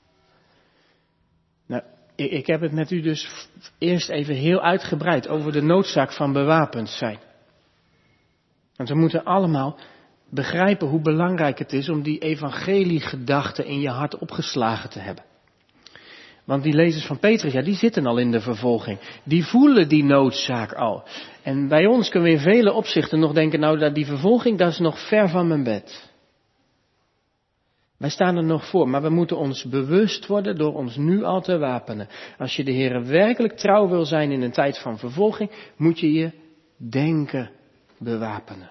Nou, ik heb het met u dus eerst even heel uitgebreid over de noodzaak van bewapend zijn. Want we moeten allemaal begrijpen hoe belangrijk het is om die evangeliegedachten in je hart opgeslagen te hebben. Want die lezers van Petrus, ja, die zitten al in de vervolging. Die voelen die noodzaak al. En bij ons kunnen we in vele opzichten nog denken, nou, dat die vervolging, dat is nog ver van mijn bed. Wij staan er nog voor, maar we moeten ons bewust worden door ons nu al te wapenen. Als je de Heer werkelijk trouw wil zijn in een tijd van vervolging, moet je je denken bewapenen.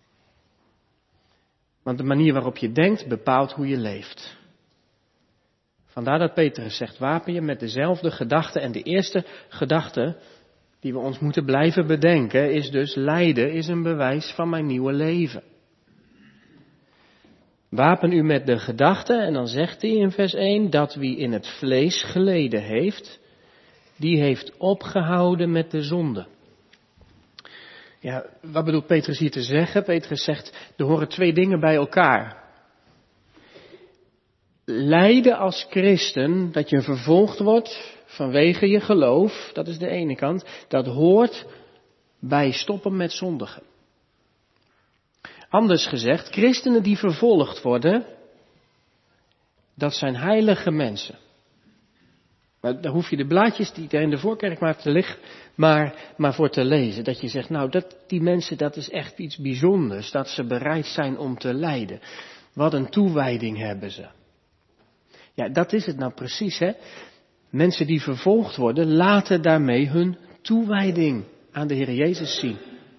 Want de manier waarop je denkt bepaalt hoe je leeft. Vandaar dat Petrus zegt, wapen je met dezelfde gedachten. En de eerste gedachte die we ons moeten blijven bedenken is dus, lijden is een bewijs van mijn nieuwe leven. Wapen u met de gedachte, en dan zegt hij in vers 1, dat wie in het vlees geleden heeft, die heeft opgehouden met de zonde. Ja, wat bedoelt Petrus hier te zeggen? Petrus zegt, er horen twee dingen bij elkaar. Lijden als christen, dat je vervolgd wordt vanwege je geloof, dat is de ene kant, dat hoort bij stoppen met zondigen. Anders gezegd, christenen die vervolgd worden, dat zijn heilige mensen. Maar daar hoef je de blaadjes die er in de voorkerk maar te liggen, maar voor te lezen. Dat je zegt, nou, die mensen, dat is echt iets bijzonders, dat ze bereid zijn om te lijden. Wat een toewijding hebben ze. Ja, dat is het nou precies, hè. Mensen die vervolgd worden, laten daarmee hun toewijding aan de Heer Jezus zien.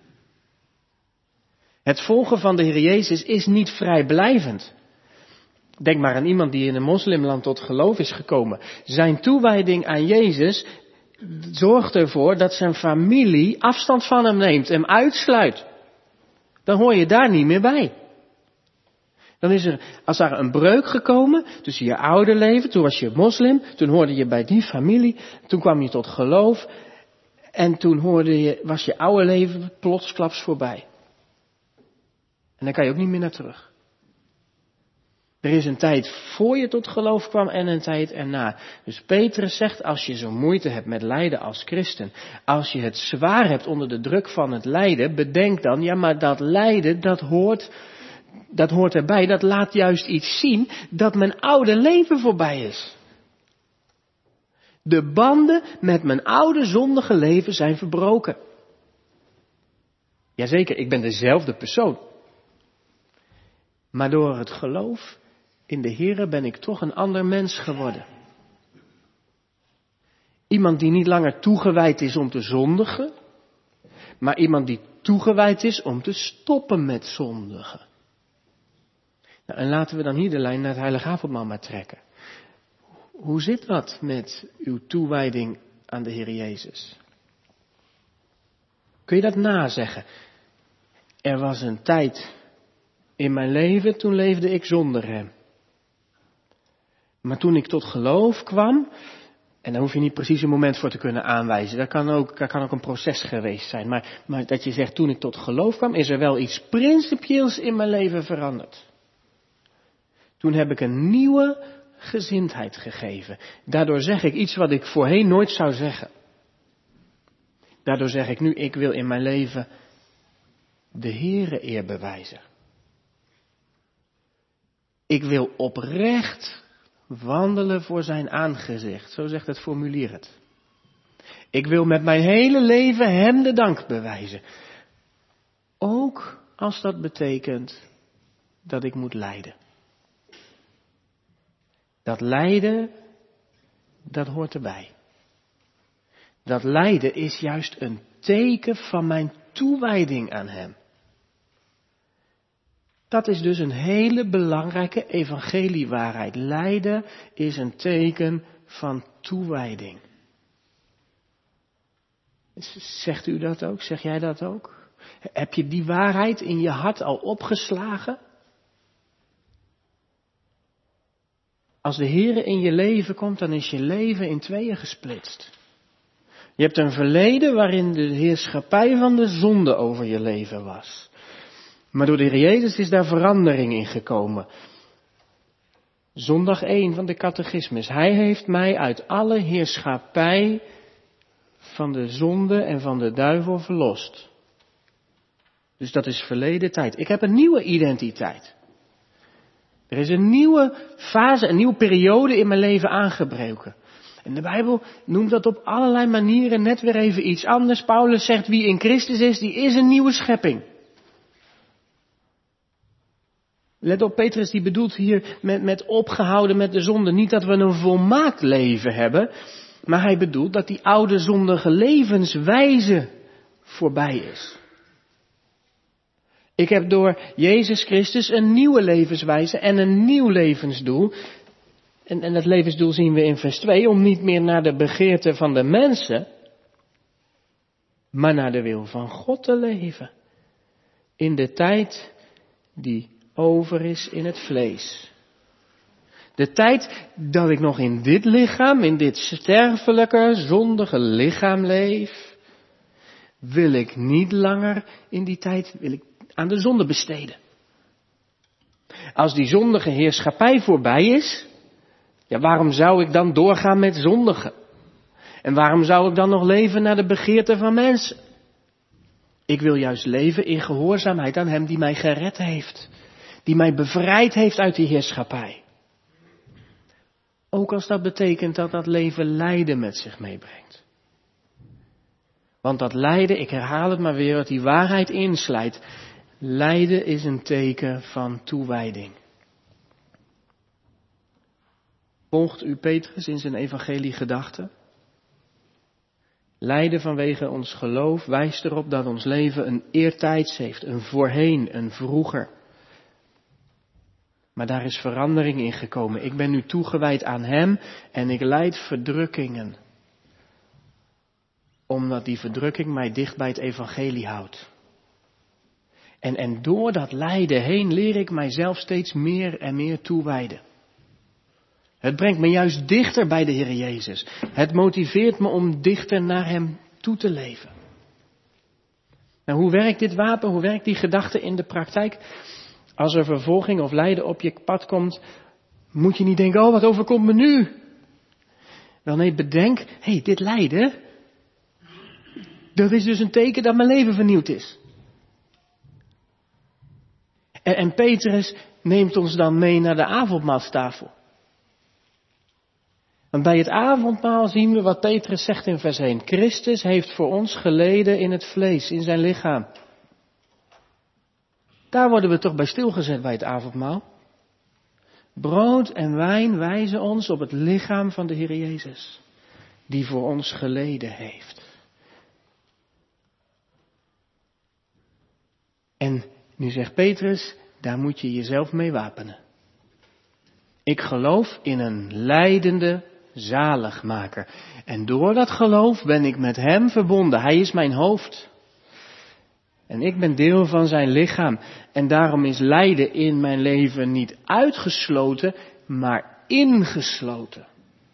Het volgen van de Heer Jezus is niet vrijblijvend. Denk maar aan iemand die in een moslimland tot geloof is gekomen. Zijn toewijding aan Jezus zorgt ervoor dat zijn familie afstand van hem neemt, hem uitsluit. Dan hoor je daar niet meer bij. Dan is er, als er een breuk gekomen tussen je oude leven, toen was je moslim, toen hoorde je bij die familie, toen kwam je tot geloof en toen was je oude leven plotsklaps voorbij. En dan kan je ook niet meer naar terug. Er is een tijd voor je tot geloof kwam en een tijd erna. Dus Petrus zegt, als je zo moeite hebt met lijden als christen, als je het zwaar hebt onder de druk van het lijden, bedenk dan, ja, maar dat lijden, dat hoort erbij, dat laat juist iets zien dat mijn oude leven voorbij is. De banden met mijn oude zondige leven zijn verbroken. Jazeker, ik ben dezelfde persoon. Maar door het geloof in de Here ben ik toch een ander mens geworden. Iemand die niet langer toegewijd is om te zondigen, maar iemand die toegewijd is om te stoppen met zondigen. Nou, en laten we dan hier de lijn naar het Heilige Avondmaal maar trekken. Hoe zit dat met uw toewijding aan de Heer Jezus? Kun je dat nazeggen? Er was een tijd in mijn leven, toen leefde ik zonder Hem. Maar toen ik tot geloof kwam, en daar hoef je niet precies een moment voor te kunnen aanwijzen, dat kan ook een proces geweest zijn. Maar dat je zegt, toen ik tot geloof kwam, is er wel iets principieels in mijn leven veranderd. Toen heb ik een nieuwe gezindheid gegeven. Daardoor zeg ik iets wat ik voorheen nooit zou zeggen. Daardoor zeg ik nu, ik wil in mijn leven de Heere eer bewijzen. Ik wil oprecht wandelen voor zijn aangezicht. Zo zegt het formulier het. Ik wil met mijn hele leven hem de dank bewijzen. Ook als dat betekent dat ik moet lijden. Dat lijden, dat hoort erbij. Dat lijden is juist een teken van mijn toewijding aan hem. Dat is dus een hele belangrijke evangeliewaarheid. Lijden is een teken van toewijding. Zegt u dat ook? Zeg jij dat ook? Heb je die waarheid in je hart al opgeslagen? Als de Heere in je leven komt, dan is je leven in tweeën gesplitst. Je hebt een verleden waarin de heerschappij van de zonde over je leven was. Maar door de Heer Jezus is daar verandering in gekomen. Zondag 1 van de catechismus. Hij heeft mij uit alle heerschappij van de zonde en van de duivel verlost. Dus dat is verleden tijd. Ik heb een nieuwe identiteit. Er is een nieuwe fase, een nieuwe periode in mijn leven aangebroken. En de Bijbel noemt dat op allerlei manieren net weer even iets anders. Paulus zegt, wie in Christus is, die is een nieuwe schepping. Let op, Petrus die bedoelt hier met opgehouden met de zonde. Niet dat we een volmaakt leven hebben, maar hij bedoelt dat die oude zondige levenswijze voorbij is. Ik heb door Jezus Christus een nieuwe levenswijze en een nieuw levensdoel. En dat levensdoel zien we in vers 2, om niet meer naar de begeerte van de mensen, maar naar de wil van God te leven. In de tijd die over is in het vlees. De tijd dat ik nog in dit lichaam, in dit sterfelijke, zondige lichaam leef, wil ik niet langer in die tijd aan de zonde besteden. Als die zondige heerschappij voorbij is, ja, waarom zou ik dan doorgaan met zondigen? En waarom zou ik dan nog leven naar de begeerte van mensen? Ik wil juist leven in gehoorzaamheid aan hem die mij gered heeft. Die mij bevrijd heeft uit die heerschappij. Ook als dat betekent dat dat leven lijden met zich meebrengt. Want dat lijden, ik herhaal het maar weer, wat die waarheid insluit. Lijden is een teken van toewijding. Volgt u Petrus in zijn evangeliegedachte? Lijden vanwege ons geloof wijst erop dat ons leven een eertijds heeft, een voorheen, een vroeger. Maar daar is verandering in gekomen. Ik ben nu toegewijd aan hem en ik lijd verdrukkingen. Omdat die verdrukking mij dicht bij het evangelie houdt. En door dat lijden heen leer ik mijzelf steeds meer en meer toewijden. Het brengt me juist dichter bij de Heer Jezus. Het motiveert me om dichter naar hem toe te leven. Nou, hoe werkt dit wapen? Hoe werkt die gedachte in de praktijk? Als er vervolging of lijden op je pad komt, moet je niet denken, oh wat overkomt me nu? Wel nee, bedenk, dit lijden, dat is dus een teken dat mijn leven vernieuwd is. En Petrus neemt ons dan mee naar de avondmaalstafel. Want bij het avondmaal zien we wat Petrus zegt in vers 1. Christus heeft voor ons geleden in het vlees, in zijn lichaam. Daar worden we toch bij stilgezet bij het avondmaal. Brood en wijn wijzen ons op het lichaam van de Heer Jezus, die voor ons geleden heeft. En nu zegt Petrus, daar moet je jezelf mee wapenen. Ik geloof in een lijdende zaligmaker. En door dat geloof ben ik met hem verbonden. Hij is mijn hoofd. En ik ben deel van zijn lichaam. En daarom is lijden in mijn leven niet uitgesloten, maar ingesloten.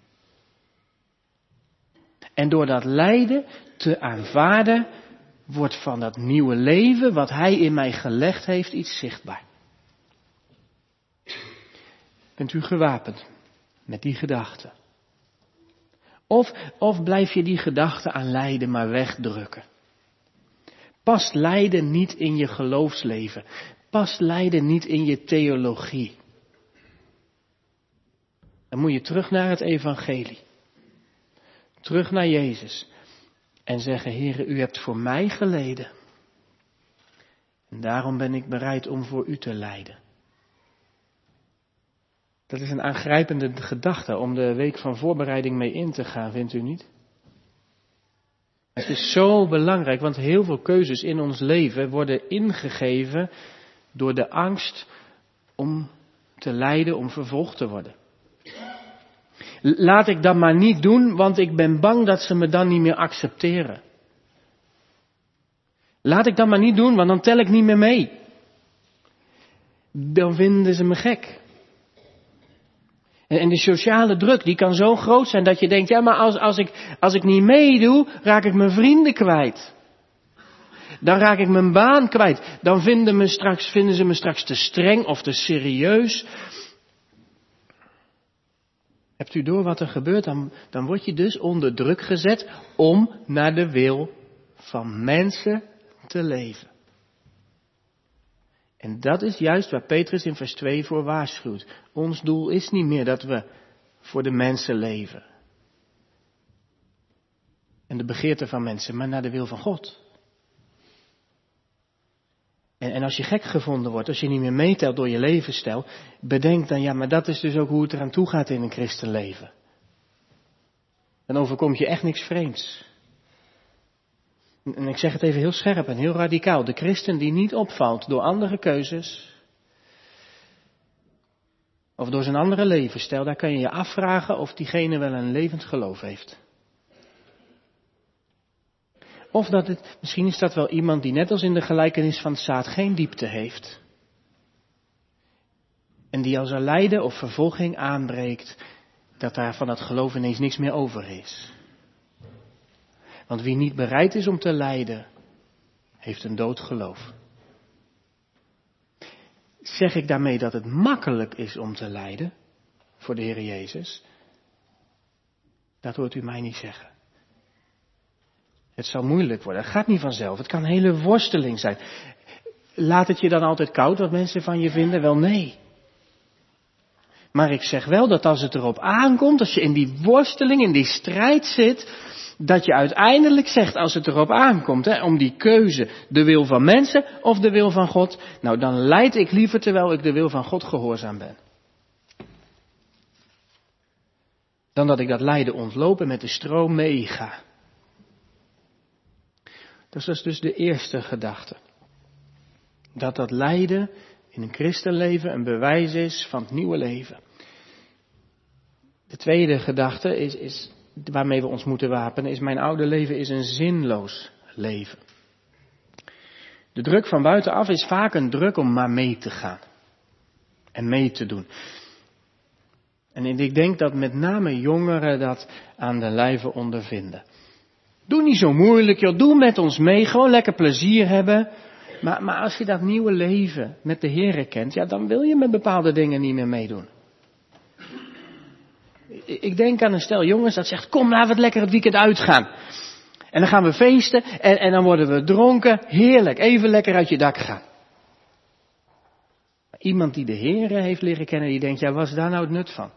En door dat lijden te aanvaarden, wordt van dat nieuwe leven wat hij in mij gelegd heeft iets zichtbaar. Bent u gewapend met die gedachte? Of blijf je die gedachte aan lijden maar wegdrukken? Past lijden niet in je geloofsleven? Past lijden niet in je theologie? Dan moet je terug naar het evangelie. Terug naar Jezus. En zeggen, Heere, u hebt voor mij geleden. En daarom ben ik bereid om voor u te lijden. Dat is een aangrijpende gedachte om de week van voorbereiding mee in te gaan, vindt u niet? Het is zo belangrijk, want heel veel keuzes in ons leven worden ingegeven door de angst om te lijden, om vervolgd te worden. Laat ik dat maar niet doen, want ik ben bang dat ze me dan niet meer accepteren. Laat ik dat maar niet doen, want dan tel ik niet meer mee. Dan vinden ze me gek. En de sociale druk, die kan zo groot zijn dat je denkt, ja, maar als ik niet meedoe, raak ik mijn vrienden kwijt. Dan raak ik mijn baan kwijt. Dan vinden ze me straks te streng of te serieus. Hebt u door wat er gebeurt? Dan word je dus onder druk gezet om naar de wil van mensen te leven. En dat is juist waar Petrus in vers 2 voor waarschuwt. Ons doel is niet meer dat we voor de mensen leven. En de begeerte van mensen, maar naar de wil van God. En als je gek gevonden wordt, als je niet meer meetelt door je levensstijl, bedenk dan, ja, maar dat is dus ook hoe het eraan toe gaat in een christenleven. Dan overkomt je echt niks vreemds. En ik zeg het even heel scherp en heel radicaal. De christen die niet opvalt door andere keuzes, of door zijn andere levensstijl, daar kan je je afvragen of diegene wel een levend geloof heeft. Of misschien is dat wel iemand die net als in de gelijkenis van het zaad geen diepte heeft. En die als er lijden of vervolging aanbreekt, dat daar van dat geloof ineens niks meer over is. Want wie niet bereid is om te lijden, heeft een dood geloof. Zeg ik daarmee dat het makkelijk is om te lijden voor de Heer Jezus? Dat hoort u mij niet zeggen. Het zal moeilijk worden. Het gaat niet vanzelf. Het kan een hele worsteling zijn. Laat het je dan altijd koud wat mensen van je vinden? Wel, nee. Maar ik zeg wel dat als het erop aankomt, als je in die worsteling, in die strijd zit, dat je uiteindelijk zegt, als het erop aankomt, om die keuze, de wil van mensen of de wil van God, nou dan lijd ik liever terwijl ik de wil van God gehoorzaam ben. Dan dat ik dat lijden ontlopen met de stroom meega. Dus dat is dus de eerste gedachte. Dat lijden in een christenleven een bewijs is van het nieuwe leven. De tweede gedachte is waarmee we ons moeten wapenen, is mijn oude leven is een zinloos leven. De druk van buitenaf is vaak een druk om maar mee te gaan. En mee te doen. En ik denk dat met name jongeren dat aan de lijve ondervinden. Doe niet zo moeilijk, joh. Doe met ons mee. Gewoon lekker plezier hebben. Maar als je dat nieuwe leven met de Heere kent, ja, dan wil je met bepaalde dingen niet meer meedoen. Ik denk aan een stel jongens dat zegt, kom, laten we het lekker het weekend uitgaan. En dan gaan we feesten en dan worden we dronken. Heerlijk, even lekker uit je dak gaan. Iemand die de Heere heeft leren kennen, die denkt, ja, wat is daar nou het nut van?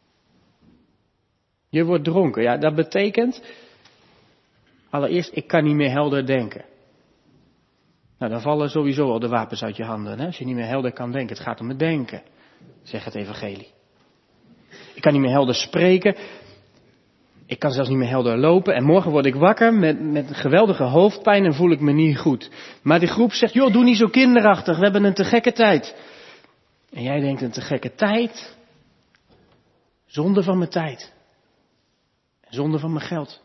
Je wordt dronken, ja, dat betekent, allereerst, ik kan niet meer helder denken. Nou, dan vallen sowieso al de wapens uit je handen, hè? Als je niet meer helder kan denken, het gaat om het denken, zegt het evangelie. Ik kan niet meer helder spreken, ik kan zelfs niet meer helder lopen en morgen word ik wakker met een geweldige hoofdpijn en voel ik me niet goed. Maar die groep zegt, joh, doe niet zo kinderachtig, we hebben een te gekke tijd. En jij denkt, een te gekke tijd? Zonde van mijn tijd. Zonde van mijn geld.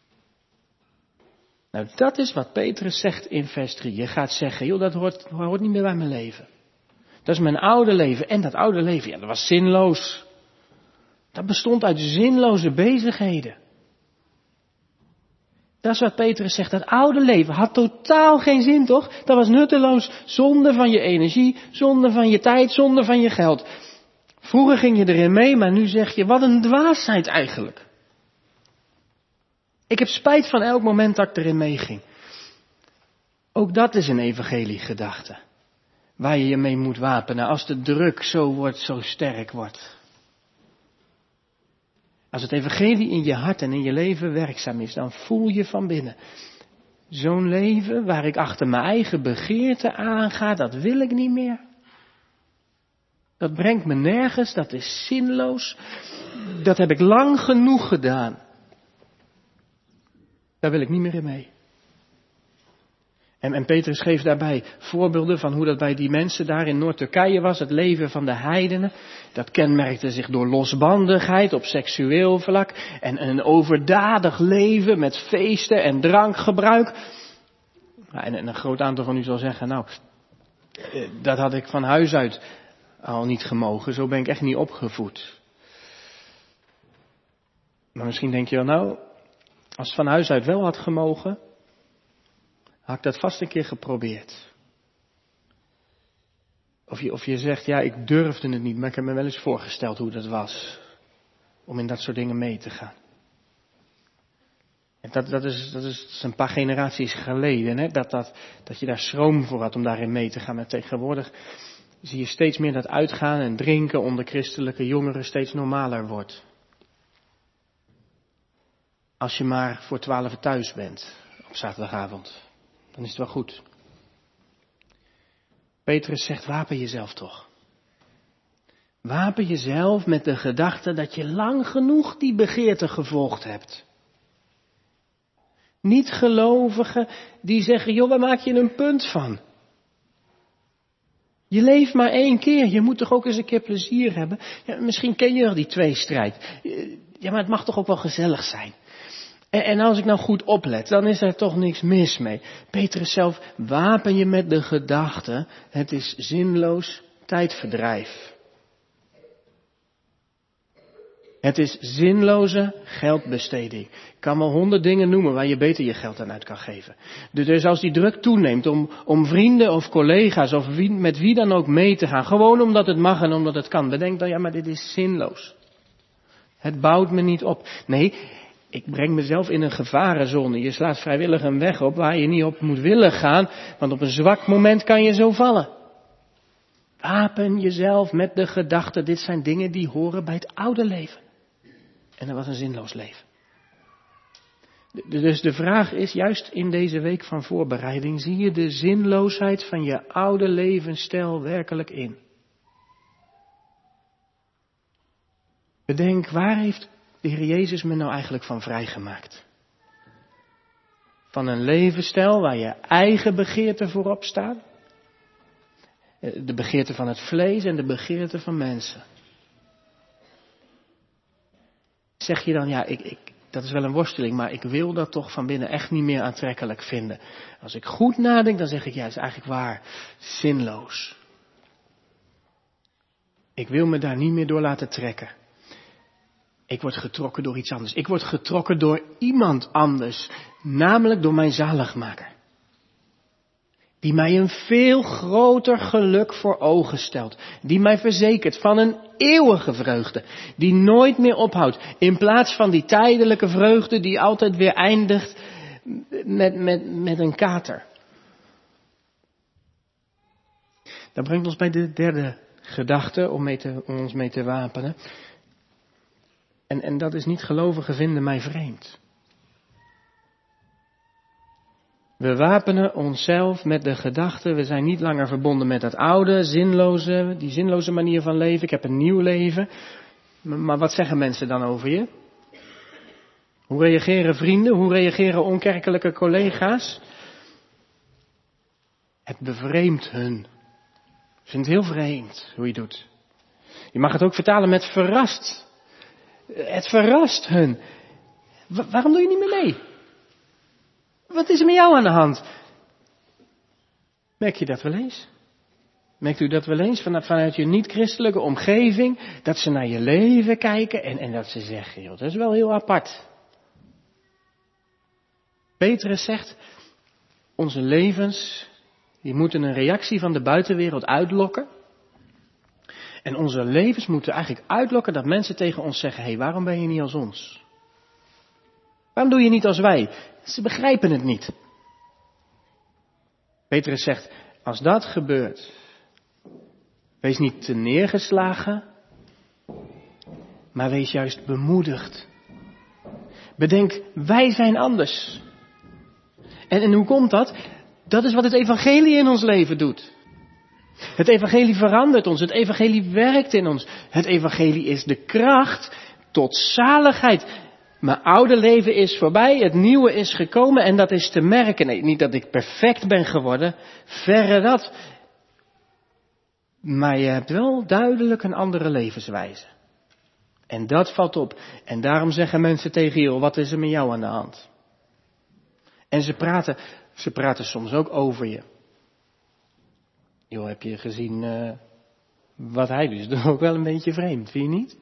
Nou, dat is wat Petrus zegt in vers 3. Je gaat zeggen, joh, dat hoort niet meer bij mijn leven. Dat is mijn oude leven. En dat oude leven, ja, dat was zinloos. Dat bestond uit zinloze bezigheden. Dat is wat Petrus zegt. Dat oude leven had totaal geen zin, toch? Dat was nutteloos. Zonde van je energie, zonde van je tijd, zonde van je geld. Vroeger ging je erin mee, maar nu zeg je, wat een dwaasheid eigenlijk. Ik heb spijt van elk moment dat ik erin meeging. Ook dat is een evangeliegedachte. Waar je je mee moet wapenen als de druk zo sterk wordt. Als het evangelie in je hart en in je leven werkzaam is, dan voel je van binnen. Zo'n leven waar ik achter mijn eigen begeerte aanga, dat wil ik niet meer. Dat brengt me nergens, dat is zinloos. Dat heb ik lang genoeg gedaan. Daar wil ik niet meer in mee. En Petrus geeft daarbij voorbeelden van hoe dat bij die mensen daar in Noord-Turkije was. Het leven van de heidenen. Dat kenmerkte zich door losbandigheid op seksueel vlak. En een overdadig leven met feesten en drankgebruik. En een groot aantal van u zal zeggen, nou, dat had ik van huis uit al niet gemogen. Zo ben ik echt niet opgevoed. Maar misschien denk je wel, nou, als het van huis uit wel had gemogen, had ik dat vast een keer geprobeerd. Of je zegt, ja, ik durfde het niet, maar ik heb me wel eens voorgesteld hoe dat was. Om in dat soort dingen mee te gaan. En dat is een paar generaties geleden, hè? Dat je daar schroom voor had om daarin mee te gaan. Maar tegenwoordig zie je steeds meer dat uitgaan en drinken onder christelijke jongeren steeds normaler wordt. Als je maar voor 12 thuis bent op zaterdagavond, dan is het wel goed. Petrus zegt, wapen jezelf toch. Wapen jezelf met de gedachte dat je lang genoeg die begeerte gevolgd hebt. Niet-gelovigen die zeggen, joh, waar maak je een punt van? Je leeft maar 1 keer, je moet toch ook eens een keer plezier hebben? Ja, misschien ken je wel die tweestrijd. Ja, maar het mag toch ook wel gezellig zijn? En als ik nou goed oplet, dan is er toch niks mis mee. Petrus zelf, wapen je met de gedachte, het is zinloos tijdverdrijf. Het is zinloze geldbesteding. Ik kan wel 100 dingen noemen waar je beter je geld aan uit kan geven. Dus als die druk toeneemt om vrienden of collega's of met wie dan ook mee te gaan, gewoon omdat het mag en omdat het kan, bedenk dan, ja, maar dit is zinloos. Het bouwt me niet op. Nee, ik breng mezelf in een gevarenzone. Je slaat vrijwillig een weg op waar je niet op moet willen gaan, want op een zwak moment kan je zo vallen. Wapen jezelf met de gedachte, dit zijn dingen die horen bij het oude leven. En dat was een zinloos leven. Dus de vraag is, juist in deze week van voorbereiding, zie je de zinloosheid van je oude levensstijl werkelijk in? Bedenk, waar heeft de Heer Jezus me nou eigenlijk van vrijgemaakt? Van een levensstijl waar je eigen begeerten voorop staan? De begeerte van het vlees en de begeerte van mensen. Zeg je dan, ja, dat is wel een worsteling, maar ik wil dat toch van binnen echt niet meer aantrekkelijk vinden. Als ik goed nadenk, dan zeg ik, ja, is eigenlijk waar, zinloos. Ik wil me daar niet meer door laten trekken. Ik word getrokken door iets anders. Ik word getrokken door iemand anders, namelijk door mijn zaligmaker. Die mij een veel groter geluk voor ogen stelt. Die mij verzekert van een eeuwige vreugde. Die nooit meer ophoudt. In plaats van die tijdelijke vreugde die altijd weer eindigt met een kater. Dat brengt ons bij de derde gedachte om ons mee te wapenen. En dat is niet gelovigen vinden mij vreemd. We wapenen onszelf met de gedachte, we zijn niet langer verbonden met dat oude, die zinloze manier van leven. Ik heb een nieuw leven. Maar wat zeggen mensen dan over je? Hoe reageren vrienden? Hoe reageren onkerkelijke collega's? Het bevreemdt hun. Ze vinden het heel vreemd hoe je doet. Je mag het ook vertalen met verrast. Het verrast hun. Waarom doe je niet meer mee? Wat is er met jou aan de hand? Merk je dat wel eens? Merkt u dat wel eens vanuit je niet-christelijke omgeving? Dat ze naar je leven kijken en dat ze zeggen, joh, dat is wel heel apart. Petrus zegt, onze levens, die moeten een reactie van de buitenwereld uitlokken. En onze levens moeten eigenlijk uitlokken dat mensen tegen ons zeggen, hé, waarom ben je niet als ons? Waarom doe je niet als wij? Ze begrijpen het niet. Petrus zegt, als dat gebeurt, wees niet te neergeslagen, maar wees juist bemoedigd. Bedenk, wij zijn anders. En hoe komt dat? Dat is wat het evangelie in ons leven doet. Het evangelie verandert ons, het evangelie werkt in ons. Het evangelie is de kracht tot zaligheid. Mijn oude leven is voorbij, het nieuwe is gekomen en dat is te merken. Nee, niet dat ik perfect ben geworden, verre dat. Maar je hebt wel duidelijk een andere levenswijze. En dat valt op. En daarom zeggen mensen tegen je, wat is er met jou aan de hand? En ze praten soms ook over je. Joh, heb je gezien wat hij doet? Dat is ook wel een beetje vreemd, vind je niet?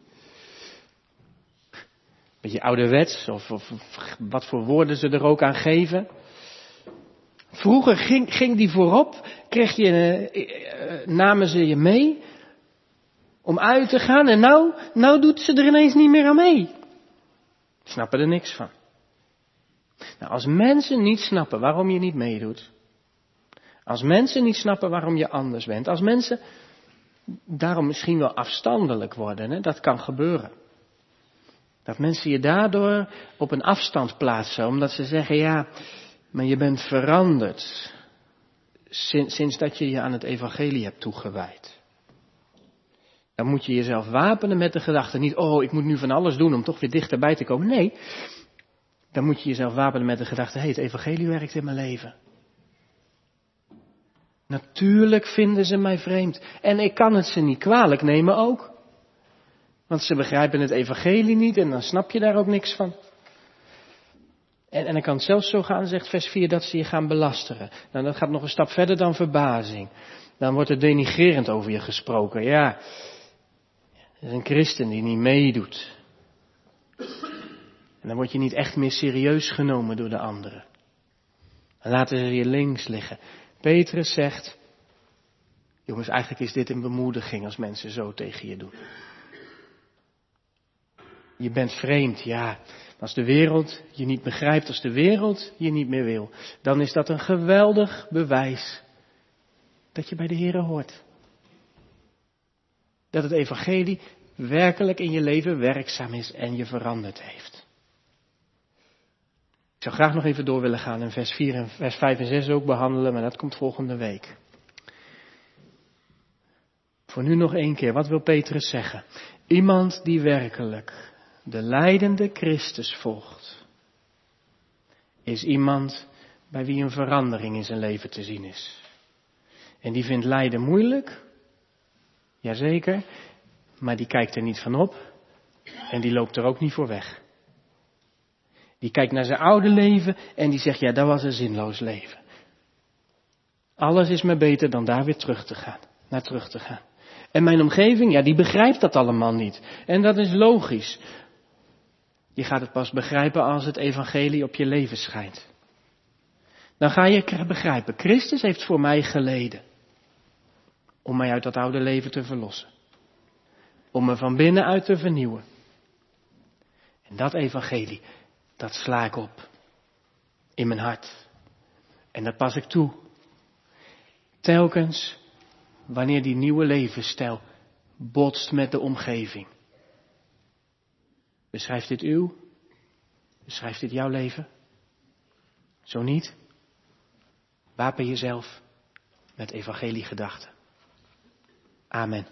Beetje ouderwets, of wat voor woorden ze er ook aan geven. Vroeger ging die voorop, namen ze je mee om uit te gaan en nou doet ze er ineens niet meer aan mee. Snappen er niks van. Nou, als mensen niet snappen waarom je niet meedoet, als mensen niet snappen waarom je anders bent, als mensen daarom misschien wel afstandelijk worden, hè, dat kan gebeuren. Dat mensen je daardoor op een afstand plaatsen, omdat ze zeggen, ja, maar je bent veranderd sinds dat je je aan het evangelie hebt toegewijd. Dan moet je jezelf wapenen met de gedachte, niet, ik moet nu van alles doen om toch weer dichterbij te komen. Nee, dan moet je jezelf wapenen met de gedachte, het evangelie werkt in mijn leven. Natuurlijk vinden ze mij vreemd. En ik kan het ze niet kwalijk nemen ook. Want ze begrijpen het evangelie niet en dan snap je daar ook niks van. En dan kan het zelfs zo gaan, zegt vers 4, dat ze je gaan belasteren. Nou, dat gaat nog een stap verder dan verbazing. Dan wordt er denigrerend over je gesproken. Ja, dat is een christen die niet meedoet. En dan word je niet echt meer serieus genomen door de anderen. Dan laten ze je links liggen. Petrus zegt, jongens, eigenlijk is dit een bemoediging als mensen zo tegen je doen. Je bent vreemd, ja. Als de wereld je niet begrijpt, als de wereld je niet meer wil, dan is dat een geweldig bewijs dat je bij de Here hoort. Dat het evangelie werkelijk in je leven werkzaam is en je veranderd heeft. Ik zou graag nog even door willen gaan en vers 4 en vers 5 en 6 ook behandelen, maar dat komt volgende week. Voor nu nog 1 keer, wat wil Petrus zeggen? Iemand die werkelijk de lijdende Christus volgt, is iemand bij wie een verandering in zijn leven te zien is. En die vindt lijden moeilijk, jazeker, maar die kijkt er niet van op en die loopt er ook niet voor weg. Die kijkt naar zijn oude leven en die zegt, ja, dat was een zinloos leven. Alles is me beter dan daar weer naar terug te gaan. En mijn omgeving, ja, die begrijpt dat allemaal niet. En dat is logisch. Je gaat het pas begrijpen als het evangelie op je leven schijnt. Dan ga je begrijpen, Christus heeft voor mij geleden. Om mij uit dat oude leven te verlossen. Om me van binnenuit te vernieuwen. En dat evangelie, dat sla ik op. In mijn hart. En dat pas ik toe. Telkens wanneer die nieuwe levensstijl botst met de omgeving. Beschrijft dit uw? Beschrijft dit jouw leven? Zo niet? Wapen jezelf met evangeliegedachten. Amen.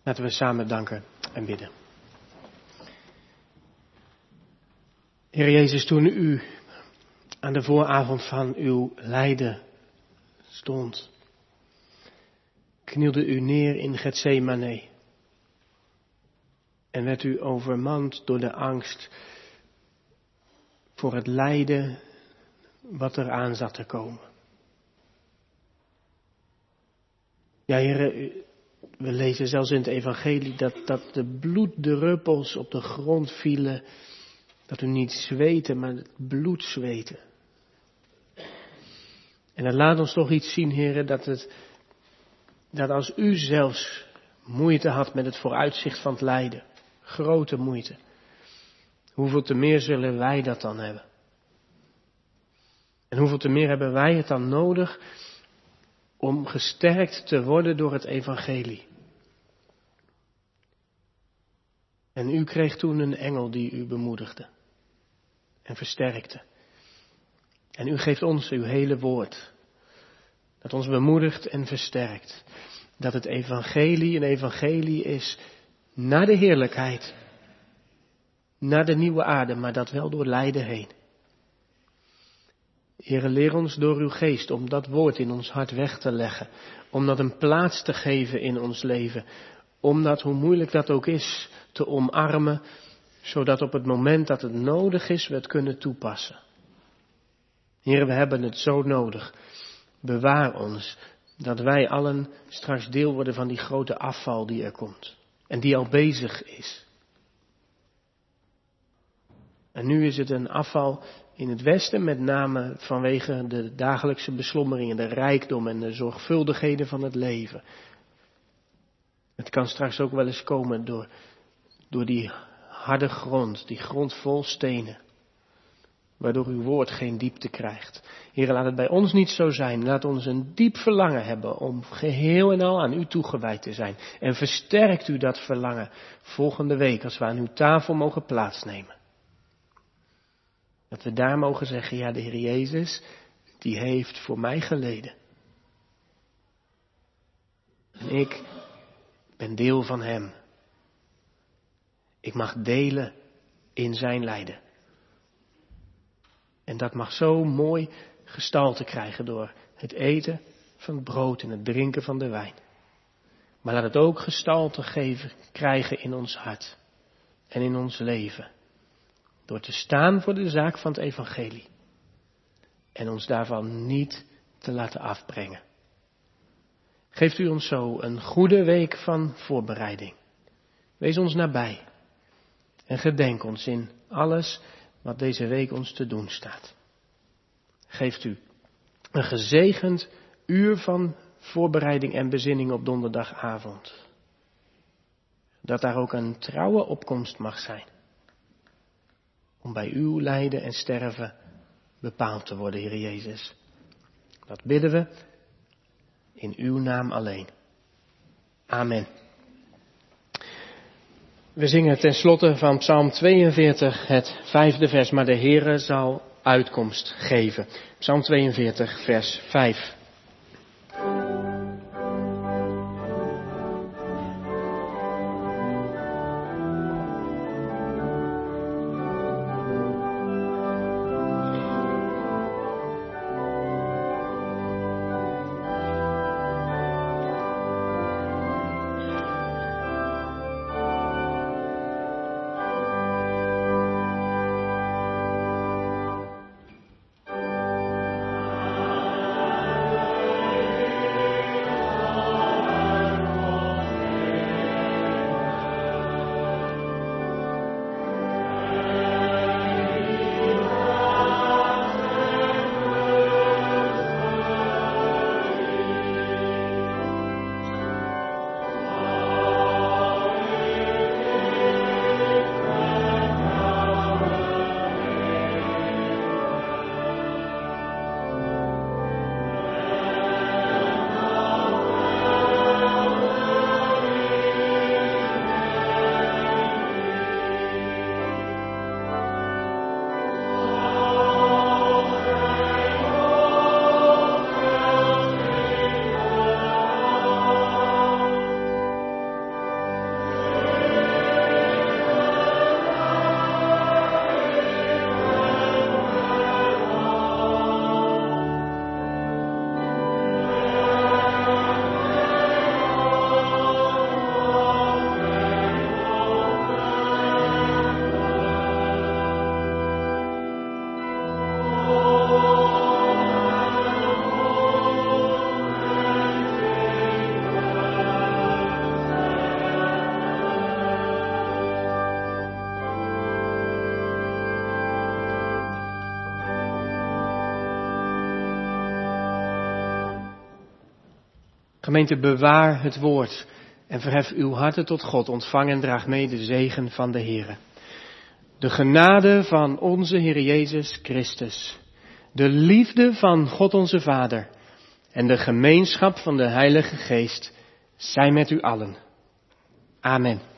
Laten we samen danken en bidden. Heer Jezus, toen u aan de vooravond van uw lijden stond, knielde u neer in Getsemane en werd u overmand door de angst voor het lijden wat er aan zat te komen. Ja, Heer, we lezen zelfs in het evangelie dat de bloeddruppels op de grond vielen, dat u niet zweette, maar het bloed zweette. En dat laat ons toch iets zien, Heer, dat als u zelfs moeite had met het vooruitzicht van het lijden, grote moeite, hoeveel te meer zullen wij dat dan hebben? En hoeveel te meer hebben wij het dan nodig om gesterkt te worden door het evangelie? En u kreeg toen een engel die u bemoedigde en versterkte. En u geeft ons uw hele woord, dat ons bemoedigt en versterkt. Dat het evangelie een evangelie is naar de heerlijkheid, naar de nieuwe aarde, maar dat wel door lijden heen. Heere, leer ons door uw geest om dat woord in ons hart weg te leggen, om dat een plaats te geven in ons leven, om dat, hoe moeilijk dat ook is, te omarmen, zodat op het moment dat het nodig is, we het kunnen toepassen. Heere, we hebben het zo nodig. Bewaar ons, dat wij allen straks deel worden van die grote afval die er komt. En die al bezig is. En nu is het een afval in het Westen, met name vanwege de dagelijkse beslommeringen, de rijkdom en de zorgvuldigheden van het leven. Het kan straks ook wel eens komen door die harde grond, die grond vol stenen. Waardoor uw woord geen diepte krijgt. Heer, laat het bij ons niet zo zijn. Laat ons een diep verlangen hebben om geheel en al aan u toegewijd te zijn. En versterkt u dat verlangen volgende week als we aan uw tafel mogen plaatsnemen. Dat we daar mogen zeggen, ja, de Heer Jezus, die heeft voor mij geleden. En ik ben deel van hem. Ik mag delen in zijn lijden. En dat mag zo mooi gestalte krijgen door het eten van het brood en het drinken van de wijn. Maar laat het ook gestalte krijgen in ons hart en in ons leven. Door te staan voor de zaak van het evangelie. En ons daarvan niet te laten afbrengen. Geeft u ons zo een goede week van voorbereiding. Wees ons nabij. En gedenk ons in alles wat deze week ons te doen staat. Geeft u een gezegend uur van voorbereiding en bezinning op donderdagavond. Dat daar ook een trouwe opkomst mag zijn. Om bij uw lijden en sterven bepaald te worden, Heer Jezus. Dat bidden we in uw naam alleen. Amen. We zingen ten slotte van Psalm 42 het 5e vers, maar de Heere zal uitkomst geven. Psalm 42 vers 5. Gemeente, bewaar het woord en verhef uw harten tot God. Ontvang en draag mee de zegen van de Heere. De genade van onze Heer Jezus Christus, de liefde van God onze Vader en de gemeenschap van de Heilige Geest zijn met u allen. Amen.